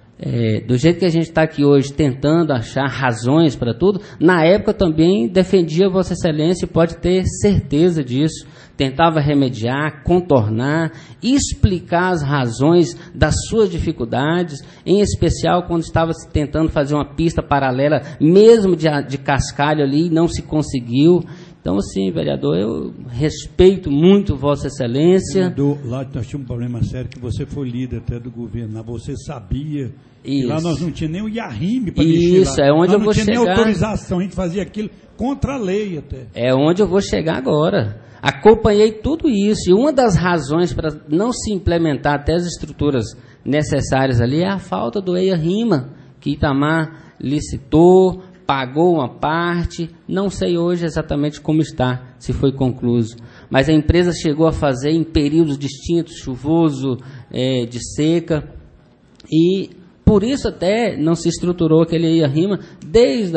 Do jeito que a gente está aqui hoje, tentando achar razões para tudo, na época também defendia Vossa Excelência, pode ter certeza disso. Tentava remediar, contornar, explicar as razões das suas dificuldades, em especial quando estava tentando fazer uma pista paralela, mesmo de cascalho ali, não se conseguiu. Então, assim, vereador, eu respeito muito Vossa Excelência. Vereador, lá nós tínhamos um problema sério, que você foi líder até do governo, lá você sabia que lá nós não tínhamos nem o IARIME para mexer lá. Isso, é onde eu vou chegar. Não tinha nem autorização, a gente fazia aquilo contra a lei até. É onde eu vou chegar agora. Acompanhei tudo isso, e uma das razões para não se implementar até as estruturas necessárias ali é a falta do EIA-RIMA, que Itamar licitou, pagou uma parte, não sei hoje exatamente como está, se foi concluído. Mas a empresa chegou a fazer em períodos distintos, chuvoso, de seca, e por isso até não se estruturou aquele IARIMA desde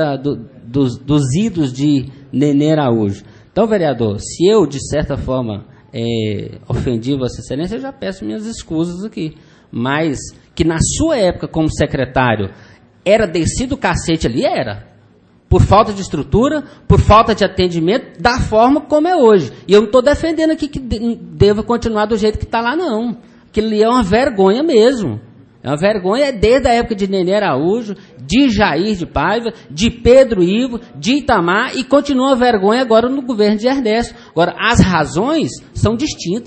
dos idos de Nenê Araújo. Então, vereador, se eu, de certa forma, ofendi Vossa Excelência, eu já peço minhas escusas aqui. Mas que na sua época, como secretário, era descido o cacete ali, era. Por falta de estrutura, por falta de atendimento, da forma como é hoje. E eu não estou defendendo aqui que deva continuar do jeito que está lá, não. Aquilo ali é uma vergonha mesmo. É uma vergonha desde a época de Nenê Araújo, de Jair de Paiva, de Pedro Ivo, de Itamar, e continua a vergonha agora no governo de Ernesto. Agora, as razões são distintas.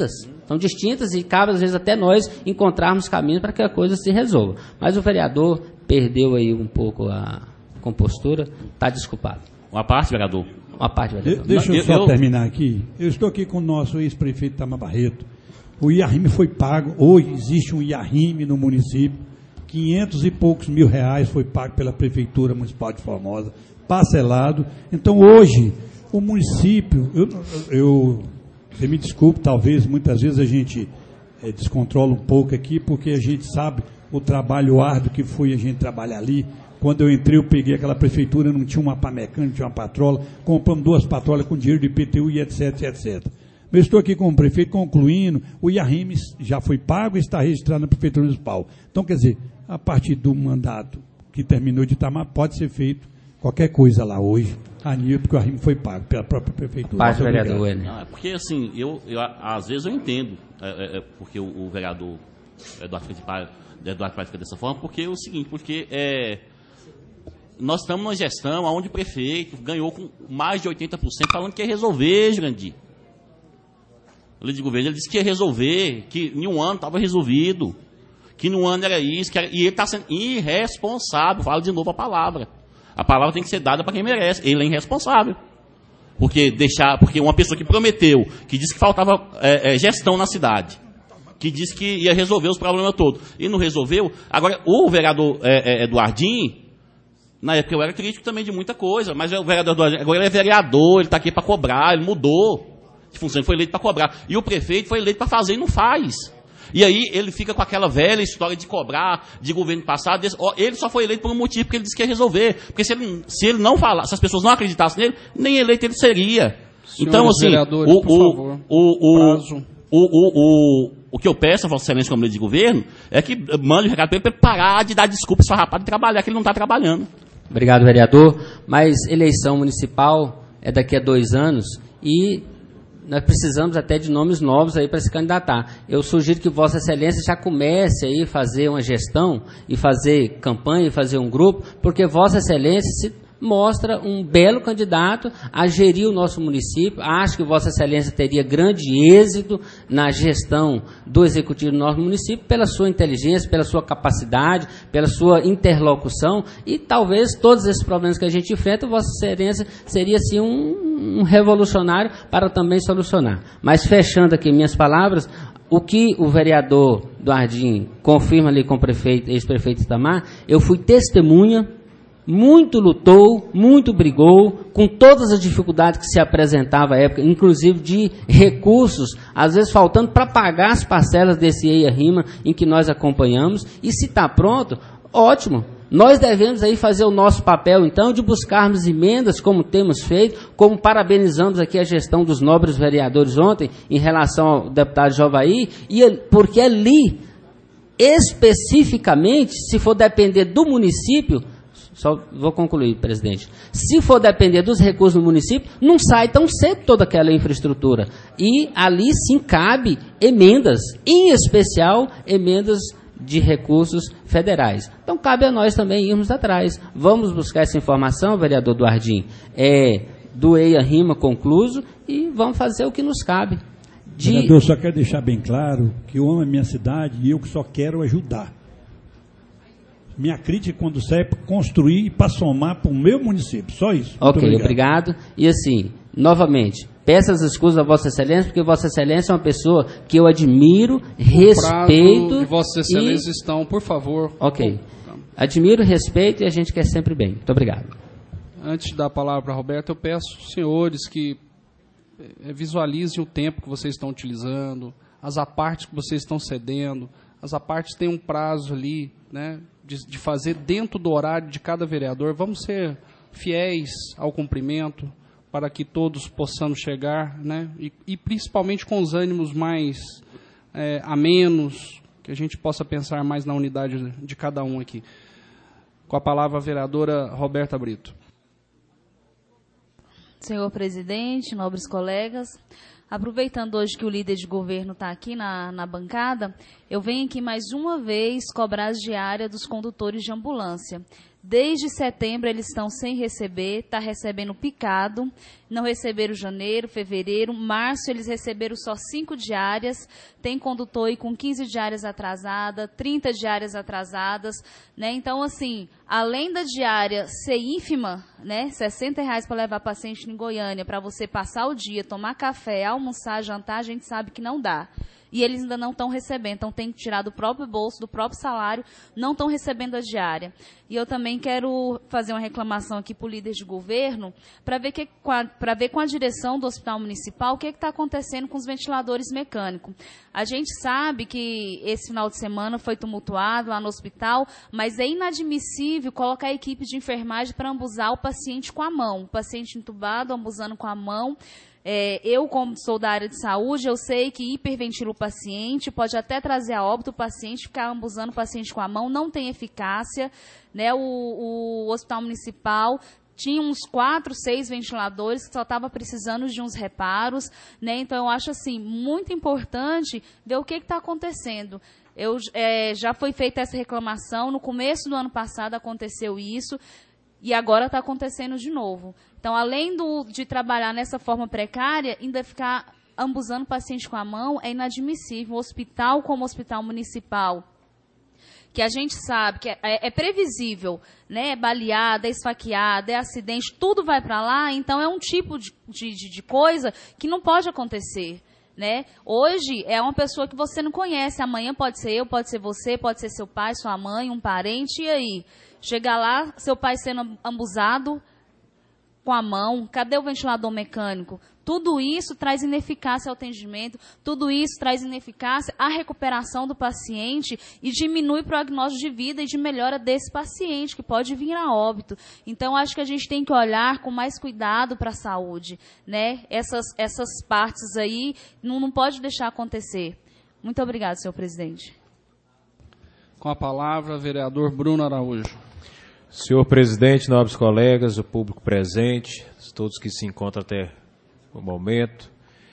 são distintas e cabe às vezes até nós encontrarmos caminhos para que a coisa se resolva. Mas o vereador perdeu aí um pouco a compostura, está desculpado. Uma parte, vereador. Uma parte, vereador. Deixa eu só terminar aqui. Eu estou aqui com o nosso ex-prefeito Itamar Barreto. O IARIME foi pago, hoje existe um IARIME no município, 500 e poucos mil reais foi pago pela Prefeitura Municipal de Formosa, parcelado. Então hoje, o município, você me desculpe, talvez muitas vezes a gente descontrola um pouco aqui, porque a gente sabe o trabalho árduo que foi a gente trabalhar ali. Quando eu entrei, eu peguei aquela prefeitura, não tinha uma pá mecânica, não tinha uma patrola, compramos 2 patrolas com dinheiro de IPTU e etc, etc. Eu estou aqui com o prefeito concluindo, o IARIME já foi pago e está registrado na Prefeitura Municipal. Então, quer dizer, a partir do mandato que terminou de Itamar, pode ser feito qualquer coisa lá hoje, a nível, porque o IARIME foi pago pela própria Prefeitura. Parte, vereador. Não, porque, assim, às vezes eu entendo porque o vereador Eduardo fica dessa forma, porque é o seguinte, porque nós estamos numa gestão onde o prefeito ganhou com mais de 80% falando que ia resolver, Jurandir. O líder de governo, ele disse que ia resolver, que em um ano estava resolvido, que em um ano era isso, e ele está sendo irresponsável. Falo de novo a palavra. A palavra tem que ser dada para quem merece. Ele é irresponsável. Porque uma pessoa que prometeu, que disse que faltava gestão na cidade, que disse que ia resolver os problemas todos, e não resolveu. Agora, o vereador Eduardinho, na época eu era crítico também de muita coisa, mas o vereador Eduardinho, agora ele é vereador, ele está aqui para cobrar, ele mudou de função, ele foi eleito para cobrar. E o prefeito foi eleito para fazer e não faz. E aí ele fica com aquela velha história de cobrar de governo passado. Ele só foi eleito por um motivo, porque ele disse que ia resolver. Porque se ele não falar, se as pessoas não acreditassem nele, nem eleito ele seria. Senhores, então, assim, o que eu peço a Vossa Excelência como líder de governo é que mande o recado para ele parar de dar desculpas para rapaz de trabalhar, que ele não está trabalhando. Obrigado, vereador. Mas eleição municipal é daqui a 2 anos e nós precisamos até de nomes novos aí para se candidatar. Eu sugiro que Vossa Excelência já comece aí a fazer uma gestão e fazer campanha e fazer um grupo, porque Vossa Excelência se mostra um belo candidato a gerir o nosso município. Acho que Vossa Excelência teria grande êxito na gestão do Executivo do nosso município pela sua inteligência, pela sua capacidade, pela sua interlocução e talvez todos esses problemas que a gente enfrenta, Vossa Excelência seria assim um revolucionário para também solucionar. Mas fechando aqui minhas palavras, o que o vereador Eduardinho confirma ali com o prefeito, ex-prefeito Itamar, eu fui testemunha, muito lutou, muito brigou, com todas as dificuldades que se apresentava à época, inclusive de recursos, às vezes faltando para pagar as parcelas desse EIA-RIMA em que nós acompanhamos, e se está pronto, ótimo. Nós devemos aí fazer o nosso papel, então, de buscarmos emendas, como temos feito, como parabenizamos aqui a gestão dos nobres vereadores ontem, em relação ao deputado Jovaí, porque ali, especificamente, se for depender do município, só vou concluir, presidente. Se for depender dos recursos do município, não sai tão cedo toda aquela infraestrutura. E ali sim cabe emendas, em especial emendas de recursos federais. Então cabe a nós também irmos atrás. Vamos buscar essa informação, vereador Eduardinho, do EIA-RIMA concluso, e vamos fazer o que nos cabe. Vereador, só quero deixar bem claro que eu amo a minha cidade e eu que só quero ajudar. Minha crítica quando sai é para construir e para somar para o meu município, só isso. Ok, obrigado. E assim, novamente, peço as excusas a Vossa Excelência, porque Vossa Excelência é uma pessoa que eu admiro, respeito. E Vossa Excelência estão, por favor. Ok. Admiro, respeito e a gente quer sempre bem. Muito obrigado. Antes de dar a palavra para a Roberta, eu peço, senhores, que visualizem o tempo que vocês estão utilizando, as apartes que vocês estão cedendo. As apartes têm um prazo ali, né, de fazer dentro do horário de cada vereador. Vamos ser fiéis ao cumprimento para que todos possamos chegar, né, e principalmente com os ânimos mais amenos, que a gente possa pensar mais na unidade de cada um aqui. Com a palavra a vereadora Roberta Brito. Senhor presidente, nobres colegas, aproveitando hoje que o líder de governo está aqui na bancada, eu venho aqui mais uma vez cobrar as diárias dos condutores de ambulância. Desde setembro eles estão sem receber, está recebendo picado, não receberam janeiro, fevereiro, março eles receberam só 5 diárias, tem condutor aí com 15 diárias atrasadas, 30 diárias atrasadas, né? Então, assim, além da diária ser ínfima, né, R$60 para levar paciente em Goiânia, para você passar o dia, tomar café, almoçar, jantar, a gente sabe que não dá. E eles ainda não estão recebendo, então tem que tirar do próprio bolso, do próprio salário, não estão recebendo a diária. E eu também quero fazer uma reclamação aqui para o líder de governo, para ver com a direção do Hospital Municipal o que está acontecendo com os ventiladores mecânicos. A gente sabe que esse final de semana foi tumultuado lá no hospital, mas é inadmissível colocar a equipe de enfermagem para ambusar o paciente com a mão, o paciente entubado ambusando com a mão. Eu, como sou da área de saúde, eu sei que hiperventila o paciente, pode até trazer a óbito o paciente, ficar ambusando o paciente com a mão, não tem eficácia, né? O Hospital Municipal tinha uns 4, 6 ventiladores que só estava precisando de uns reparos, né? Então, eu acho assim, muito importante ver o que está acontecendo. Já foi feita essa reclamação, no começo do ano passado aconteceu isso, e agora está acontecendo de novo. Então, além de trabalhar nessa forma precária, ainda ficar ambusando o paciente com a mão é inadmissível. Um hospital como o Hospital Municipal, que a gente sabe que é previsível, né? É baleada, é esfaqueada, é acidente, tudo vai para lá, então é um tipo de coisa que não pode acontecer. Né? Hoje é uma pessoa que você não conhece, amanhã pode ser eu, pode ser você, pode ser seu pai, sua mãe, um parente, e aí? Chegar lá, seu pai sendo ambusado com a mão, cadê o ventilador mecânico? Tudo isso traz ineficácia ao atendimento, tudo isso traz ineficácia à recuperação do paciente e diminui o prognóstico de vida e de melhora desse paciente, que pode vir a óbito. Então, acho que a gente tem que olhar com mais cuidado para a saúde, né? Essas partes aí não pode deixar acontecer. Muito obrigada, senhor presidente. Com a palavra, vereador Bruno Araújo. Senhor presidente, nobres colegas, o público presente, todos que se encontram até o momento.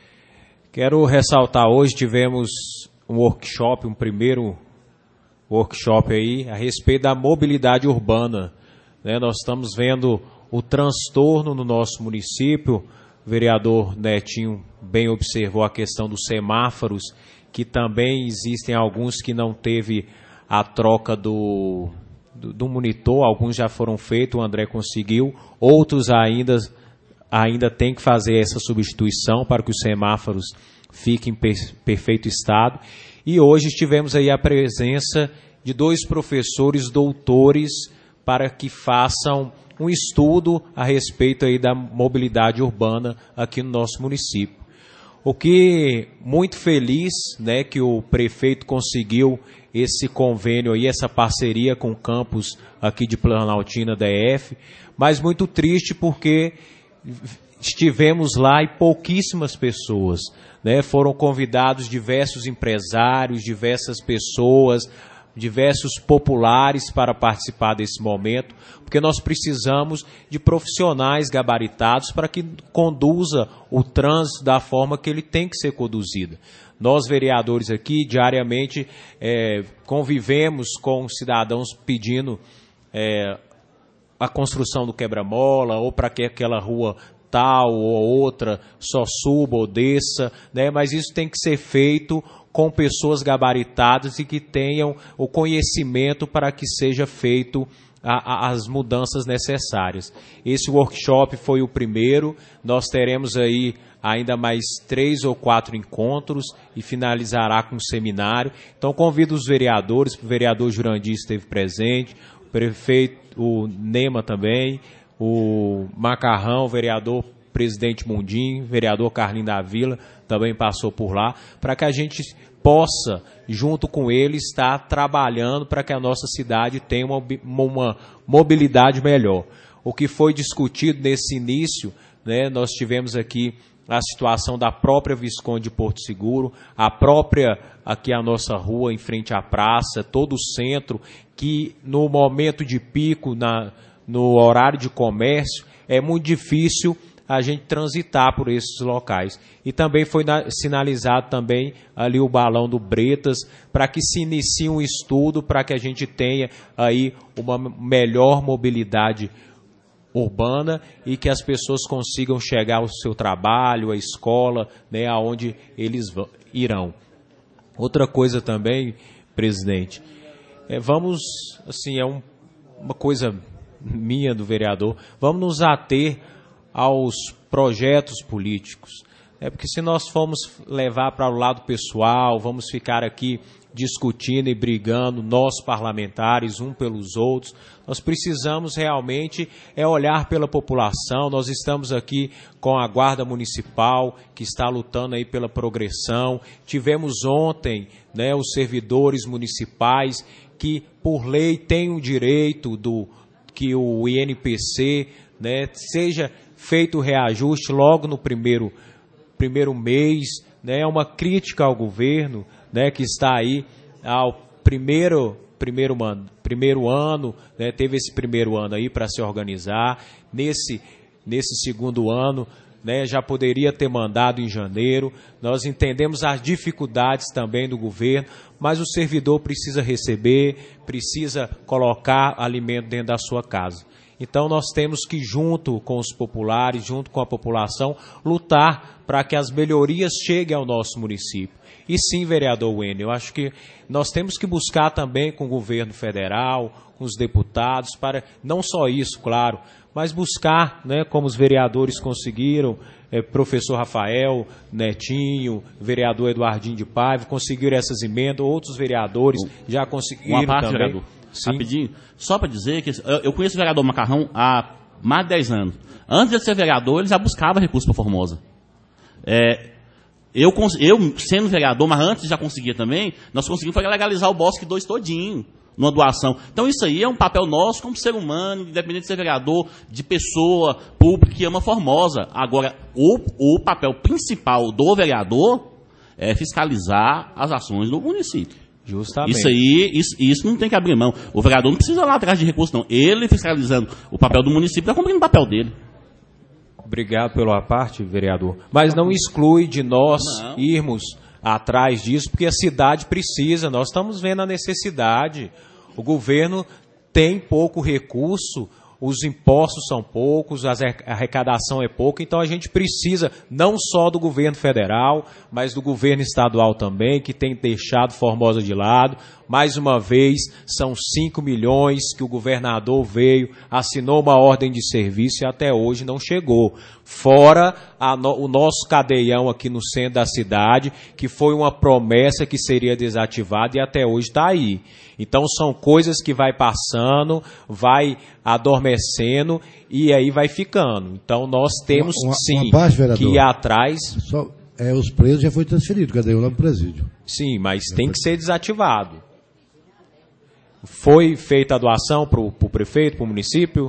Quero ressaltar, hoje tivemos um workshop, um primeiro workshop aí, a respeito da mobilidade urbana. Né? Nós estamos vendo o transtorno no nosso município. O vereador Netinho bem observou a questão dos semáforos, que também existem alguns que não teve a troca do monitor, alguns já foram feitos, o André conseguiu, outros ainda tem que fazer essa substituição para que os semáforos fiquem em perfeito estado. E hoje tivemos aí a presença de 2 professores doutores para que façam um estudo a respeito aí da mobilidade urbana aqui no nosso município. O que muito feliz, né, que o prefeito conseguiu esse convênio aí, essa parceria com o campus aqui de Planaltina DF, mas muito triste porque estivemos lá e pouquíssimas pessoas, né, foram convidados diversos empresários, diversas pessoas, diversos populares para participar desse momento, porque nós precisamos de profissionais gabaritados para que conduza o trânsito da forma que ele tem que ser conduzido. Nós, vereadores aqui, diariamente convivemos com cidadãos pedindo a construção do quebra-mola, ou para que aquela rua tal ou outra só suba ou desça, né? Mas isso tem que ser feito com pessoas gabaritadas e que tenham o conhecimento para que seja feito as mudanças necessárias. Esse workshop foi o primeiro, nós teremos aí ainda mais 3 ou 4 encontros e finalizará com um seminário. Então convido os vereadores, o vereador Jurandir esteve presente, o prefeito, o Nema também, o Macarrão, o vereador Presidente Mundim, o vereador Carlinho da Vila também passou por lá, para que a gente possa, junto com ele, estar trabalhando para que a nossa cidade tenha uma mobilidade melhor. O que foi discutido nesse início, né, nós tivemos aqui a situação da própria Visconde de Porto Seguro, a própria, aqui a nossa rua em frente à praça, todo o centro, que no momento de pico, no horário de comércio, é muito difícil a gente transitar por esses locais. E também foi sinalizado também ali o balão do Bretas, para que se inicie um estudo, para que a gente tenha aí uma melhor mobilidade urbana e que as pessoas consigam chegar ao seu trabalho, à escola, né, aonde eles irão. Outra coisa também, presidente, vamos, assim, uma coisa minha do vereador, vamos nos ater aos projetos políticos. Porque se nós formos levar para o lado pessoal, vamos ficar aqui discutindo e brigando, nós parlamentares, um pelos outros, nós precisamos realmente olhar pela população. Nós estamos aqui com a Guarda Municipal, que está lutando aí pela progressão. Tivemos ontem, né, os servidores municipais que, por lei, têm o direito que o INPC, né, seja feito o reajuste logo no primeiro mês, né, é uma crítica ao governo, né, que está aí ao primeiro ano, né, teve esse primeiro ano aí para se organizar, nesse segundo ano, né, já poderia ter mandado em janeiro. Nós entendemos as dificuldades também do governo, mas o servidor precisa receber, precisa colocar alimento dentro da sua casa. Então nós temos que, junto com os populares, junto com a população, lutar para que as melhorias cheguem ao nosso município. E sim, vereador Wênio, eu acho que nós temos que buscar também com o governo federal, com os deputados, para não só isso, claro, mas buscar, né, como os vereadores conseguiram, professor Rafael, Netinho, vereador Eduardinho de Paiva, conseguiram essas emendas, outros vereadores já conseguiram uma parte, também. Vereador. Sim. Rapidinho, só para dizer que eu conheço o vereador Macarrão há mais de 10 anos. Antes de ser vereador, ele já buscava recursos para Formosa. Eu, sendo vereador, mas antes já conseguia também, nós conseguimos legalizar o Bosque 2 todinho, numa doação. Então isso aí é um papel nosso como ser humano, independente de ser vereador, de pessoa pública que ama Formosa. Agora, o papel principal do vereador é fiscalizar as ações do município. Justamente. Isso aí, isso não tem que abrir mão. O vereador não precisa lá atrás de recursos, não. Ele fiscalizando o papel do município está cumprindo o papel dele. Obrigado pela parte, vereador. Mas não exclui de nós irmos atrás disso, porque a cidade precisa. Nós estamos vendo a necessidade. O governo tem pouco recurso, os impostos são poucos, a arrecadação é pouca, então a gente precisa não só do governo federal, mas do governo estadual também, que tem deixado Formosa de lado. Mais uma vez, são 5 milhões que o governador veio, assinou uma ordem de serviço e até hoje não chegou. Fora o nosso cadeião aqui no centro da cidade, que foi uma promessa que seria desativada e até hoje está aí. Então são coisas que vai passando, vai adormecendo e aí vai ficando. Então nós temos sim que ir atrás. Os presos já foi transferido, cadeião lá no presídio. Sim, mas tem que ser desativado. Foi feita a doação para o prefeito, para o município?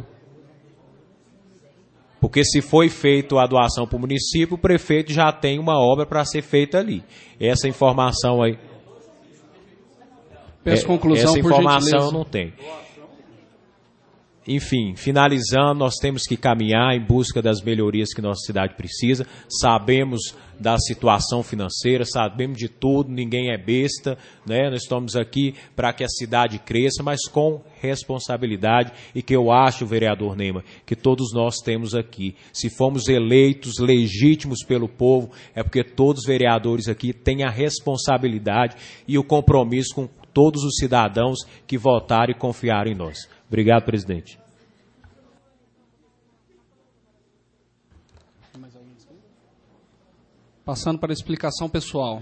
Porque se foi feita a doação para o município, o prefeito já tem uma obra para ser feita ali. Essa informação aí... Peço conclusão, essa informação por eu não tenho. Enfim, finalizando, nós temos que caminhar em busca das melhorias que nossa cidade precisa. Sabemos da situação financeira, sabemos de tudo, ninguém é besta, né? Nós estamos aqui para que a cidade cresça, mas com responsabilidade, e que eu acho, vereador Neima, que todos nós temos aqui. Se fomos eleitos legítimos pelo povo, é porque todos os vereadores aqui têm a responsabilidade e o compromisso com todos os cidadãos que votaram e confiaram em nós. Obrigado, presidente. Passando para a explicação pessoal.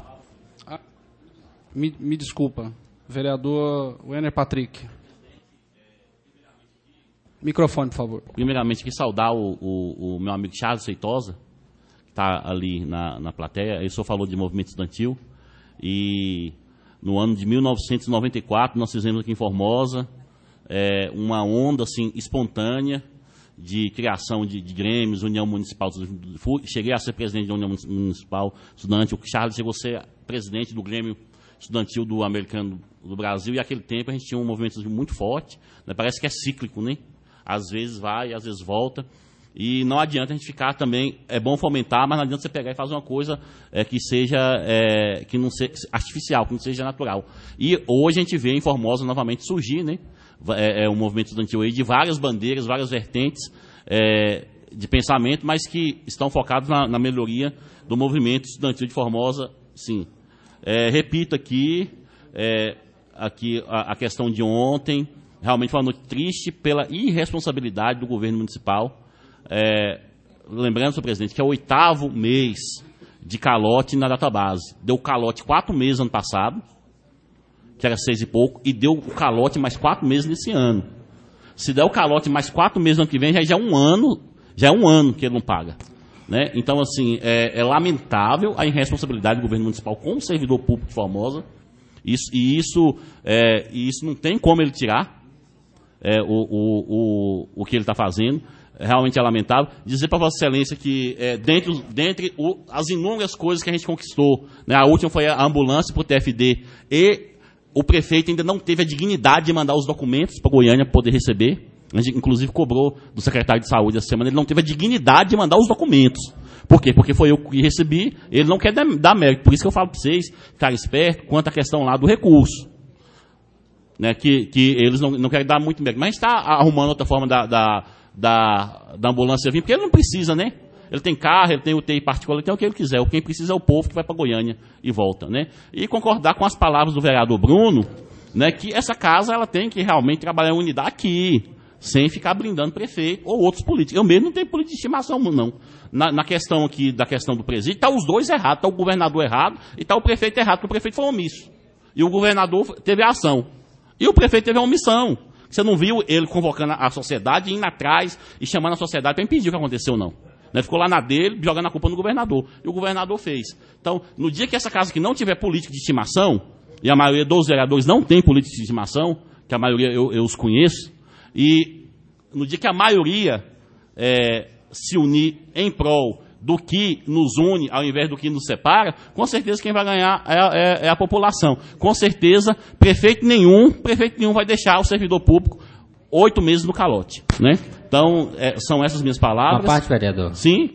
Me desculpa, vereador Werner Patrick. Microfone, por favor. Primeiramente, aqui saudar o meu amigo Charles Feitosa, que está ali na plateia. Ele só falou de movimento estudantil. E no ano de 1994, nós fizemos aqui em Formosa uma onda assim, espontânea de criação de grêmios, União Municipal. Cheguei a ser presidente da União Municipal Estudante. O Charles chegou a ser presidente do Grêmio Estudantil do Americano do Brasil. E naquele tempo a gente tinha um movimento muito forte. Né? Parece que é cíclico, né? Às vezes vai, às vezes volta. E não adianta a gente ficar também, é bom fomentar, mas não adianta você pegar e fazer uma coisa que seja, que não seja artificial, que não seja natural. E hoje a gente vê em Formosa novamente surgir, né, um movimento estudantil aí de várias bandeiras, várias vertentes de pensamento, mas que estão focados na melhoria do movimento estudantil de Formosa, sim. Repito aqui, a questão de ontem, realmente foi uma noite triste pela irresponsabilidade do governo municipal. Lembrando, senhor presidente, que é o 8º mês de calote na database. Deu calote 4 meses ano passado, que era 6 e pouco, e deu o calote mais 4 meses nesse ano. Se der o calote mais 4 meses no ano que vem, já é um ano que ele não paga. Né? Então, assim, é lamentável a irresponsabilidade do governo municipal com o servidor público de Formosa. Isso não tem como ele tirar o que ele está fazendo. Realmente é lamentável. Dizer para Vossa Excelência que, dentre as inúmeras coisas que a gente conquistou, né, a última foi a ambulância para o TFD, e o prefeito ainda não teve a dignidade de mandar os documentos para Goiânia para poder receber. A gente, inclusive, cobrou do secretário de saúde essa semana, ele não teve a dignidade de mandar os documentos. Por quê? Porque foi eu que recebi, ele não quer dar mérito. Por isso que eu falo para vocês, ficarem espertos quanto à questão lá do recurso. Né, que eles não querem dar muito mérito. Mas está arrumando outra forma da ambulância vir, porque ele não precisa, né? Ele tem carro, ele tem UTI particular, ele tem o que ele quiser. Quem precisa é o povo que vai para Goiânia e volta, né? E concordar com as palavras do vereador Bruno, né, que essa casa ela tem que realmente trabalhar em unidade aqui, sem ficar blindando prefeito ou outros políticos. Eu mesmo não tenho política de estimação, não. Na questão aqui, da questão do presídio, está os dois errados. Está o governador errado e está o prefeito errado, porque o prefeito foi omisso. E o governador teve a ação. E o prefeito teve a omissão. Você não viu ele convocando a sociedade, indo atrás e chamando a sociedade para impedir o que aconteceu, não. Né? Ficou lá na dele, jogando a culpa no governador. E o governador fez. Então, no dia que essa casa aqui não tiver política de estimação, e a maioria dos vereadores não tem política de estimação, que a maioria eu os conheço, e no dia que a maioria se unir em prol do que nos une, ao invés do que nos separa, com certeza quem vai ganhar é a população. Com certeza, prefeito nenhum vai deixar o servidor público 8 meses no calote. Né? Então, são essas minhas palavras. Uma parte, vereador. Sim.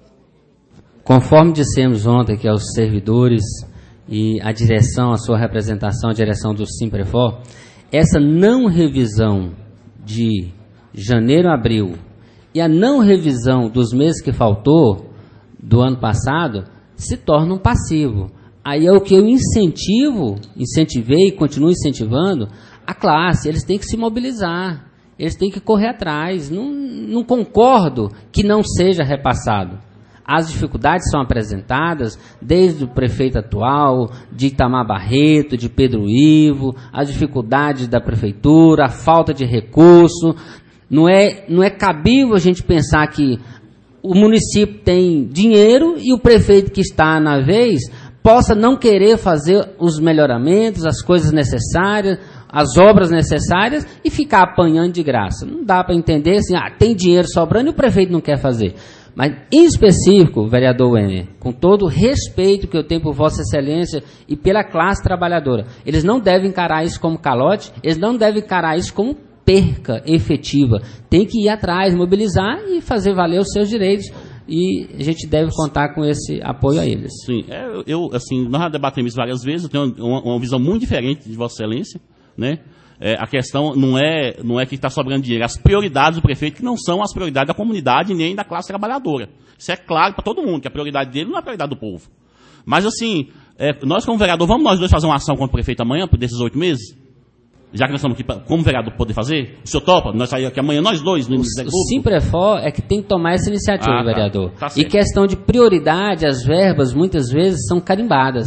Conforme dissemos ontem que aos servidores e a direção, a sua representação, a direção do Simprefor, essa não revisão de janeiro a abril e a não revisão dos meses que faltou do ano passado se torna um passivo. Aí é o que eu incentivei e continuo incentivando a classe. Eles têm que se mobilizar, eles têm que correr atrás. Não concordo que não seja repassado. As dificuldades são apresentadas desde o prefeito atual, de Itamar Barreto, de Pedro Ivo, as dificuldades da prefeitura, a falta de recurso. Não é cabível a gente pensar que o município tem dinheiro e o prefeito que está na vez possa não querer fazer os melhoramentos, as coisas necessárias, as obras necessárias e ficar apanhando de graça. Não dá para entender assim, tem dinheiro sobrando e o prefeito não quer fazer. Mas, em específico, vereador Wenner, com todo o respeito que eu tenho por Vossa Excelência e pela classe trabalhadora, eles não devem encarar isso como calote, eles não devem encarar isso como perca efetiva. Tem que ir atrás, mobilizar e fazer valer os seus direitos. E a gente deve contar com esse apoio a eles. Sim, nós já debatemos isso várias vezes, eu tenho uma visão muito diferente de Vossa Excelência, né? A questão não é que está sobrando dinheiro, as prioridades do prefeito que não são as prioridades da comunidade nem da classe trabalhadora. Isso é claro para todo mundo, que a prioridade dele não é a prioridade do povo. Mas assim, nós como vereador, vamos nós dois fazer uma ação contra o prefeito amanhã, por desses 8 meses? Já que nós estamos aqui como vereador poder fazer? O senhor topa? Nós saímos aqui amanhã, nós dois. O Simprefor é que tem que tomar essa iniciativa, vereador. Tá e questão de prioridade, as verbas muitas vezes são carimbadas.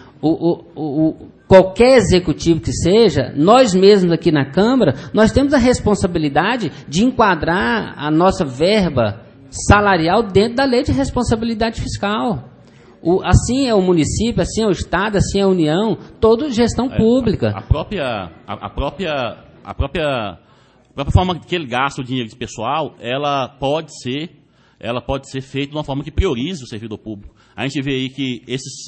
Qualquer executivo que seja, nós mesmos aqui na Câmara, nós temos a responsabilidade de enquadrar a nossa verba salarial dentro da lei de responsabilidade fiscal. Assim é o município, assim é o Estado, assim é a União, toda gestão pública. A própria forma que ele gasta o dinheiro pessoal, ela pode ser feita de uma forma que priorize o servidor público. A gente vê aí que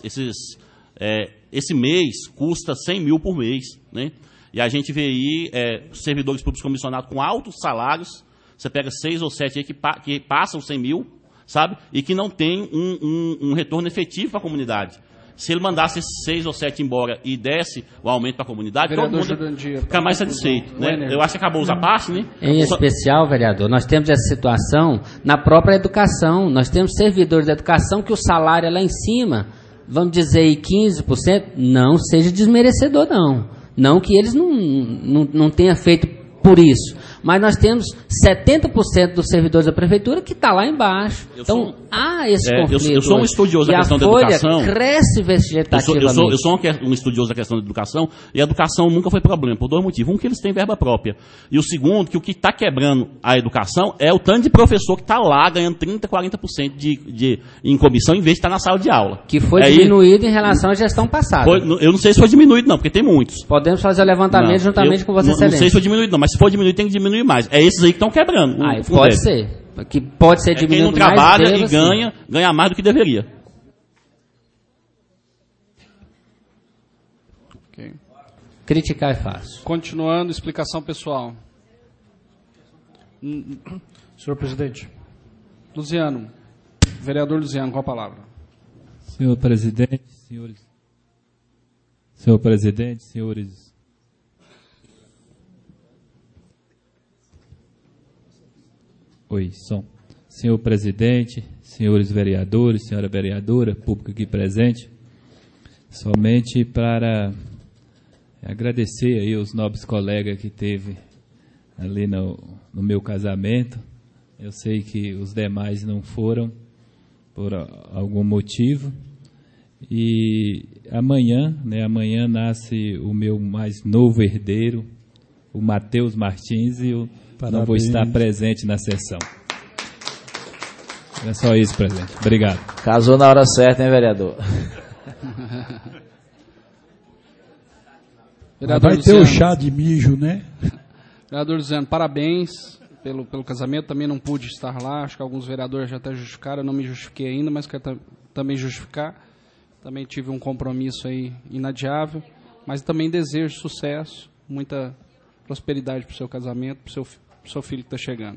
esse mês custa 100 mil por mês, né? E a gente vê aí servidores públicos comissionados com altos salários, Você pega 6 ou 7 aí que passam 100 mil, sabe? E que não tem um retorno efetivo para a comunidade. Se ele mandasse esses 6 ou 7 embora e desse o aumento para a comunidade, todo mundo fica mais satisfeito. Né? Eu acho que acabou a parte, né? Em especial, vereador, nós temos essa situação na própria educação. Nós temos servidores da educação que o salário é lá em cima, vamos dizer aí 15%, não seja desmerecedor, não. Não que eles não tenham feito por isso. Mas nós temos 70% dos servidores da prefeitura que está lá embaixo. Então, há esse conflito. Eu sou um estudioso da questão da educação. Cresce vegetativamente. Eu sou um estudioso da questão da educação, e a educação nunca foi problema, por 2 motivos. Um, que eles têm verba própria. E o segundo, que o que está quebrando a educação é o tanto de professor que está lá ganhando 30%, 40% em comissão, em vez de estar na sala de aula. Que foi diminuído em relação à gestão passada. Eu não sei se foi diminuído, não, porque tem muitos. Podemos fazer o levantamento juntamente com você, Excelência. Não sei se foi diminuído, não, mas se for diminuído, tem que diminuir mais. É esses aí que estão quebrando. Pode ser. Que pode ser diminuído mais. Quem não trabalha e ganha mais do que deveria. Okay. Criticar é fácil. Continuando, explicação pessoal. Senhor presidente. Luziano. Vereador Luziano, com a palavra. Senhor presidente, senhores. Senhor presidente, senhores. Oi, som. Senhor presidente, senhores vereadores, senhora vereadora, público aqui presente, somente para agradecer aí os nobres colegas que teve ali no meu casamento. Eu sei que os demais não foram por algum motivo. E amanhã nasce o meu mais novo herdeiro, o Matheus Martins, e eu não vou estar presente na sessão. É só isso, presidente. Obrigado. Casou na hora certa, hein, vereador? Vai ter o chá de mijo, né? Vereador Luziano, parabéns pelo casamento. Também não pude estar lá. Acho que alguns vereadores já até justificaram. Eu não me justifiquei ainda, mas quero também justificar. Também tive um compromisso aí inadiável. Mas também desejo sucesso, muita prosperidade para o seu casamento, para o seu filho que está chegando.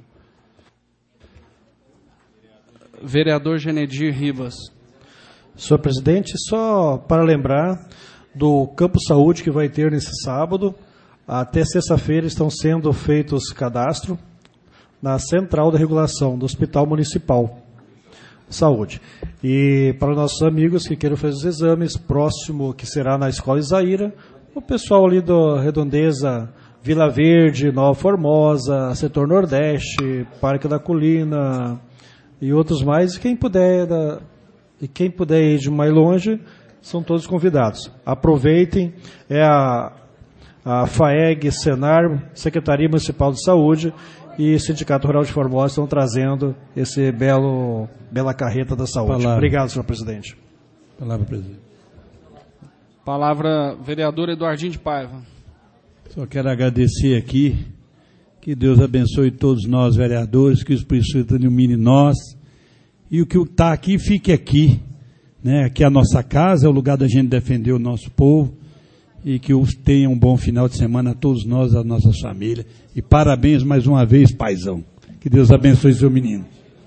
Vereador Genedir Ribas. Senhor presidente, só para lembrar do Campo Saúde que vai ter nesse sábado. Até sexta-feira estão sendo feitos cadastro na Central da Regulação do Hospital Municipal de Saúde. E para nossos amigos que queiram fazer os exames, próximo que será na Escola Isaíra, o pessoal ali da Redondeza, Vila Verde, Nova Formosa, Setor Nordeste, Parque da Colina e outros mais. E quem puder ir de mais longe, são todos convidados. Aproveitem, é a FAEG, Senar, Secretaria Municipal de Saúde e Sindicato Rural de Formosa estão trazendo esse bela carreta da saúde. Obrigado, senhor presidente. Palavra, presidente. Palavra, vereador Eduardinho de Paiva. Só quero agradecer aqui, que Deus abençoe todos nós, vereadores, que o Espírito Santo ilumine nós, e o que está aqui, fique aqui, né? Aqui é a nossa casa, é o lugar da gente defender o nosso povo, e que tenha um bom final de semana a todos nós, a nossas famílias, e parabéns mais uma vez, paizão. Que Deus abençoe seu menino.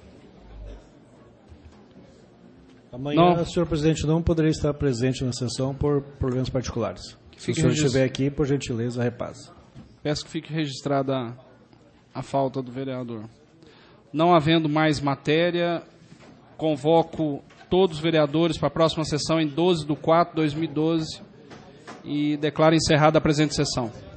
Amanhã, senhor presidente, não poderia estar presente na sessão por problemas particulares. Se o senhor estiver aqui, por gentileza, repasse. Peço que fique registrada a falta do vereador. Não havendo mais matéria, convoco todos os vereadores para a próxima sessão em 12/4/2012 e declaro encerrada a presente sessão.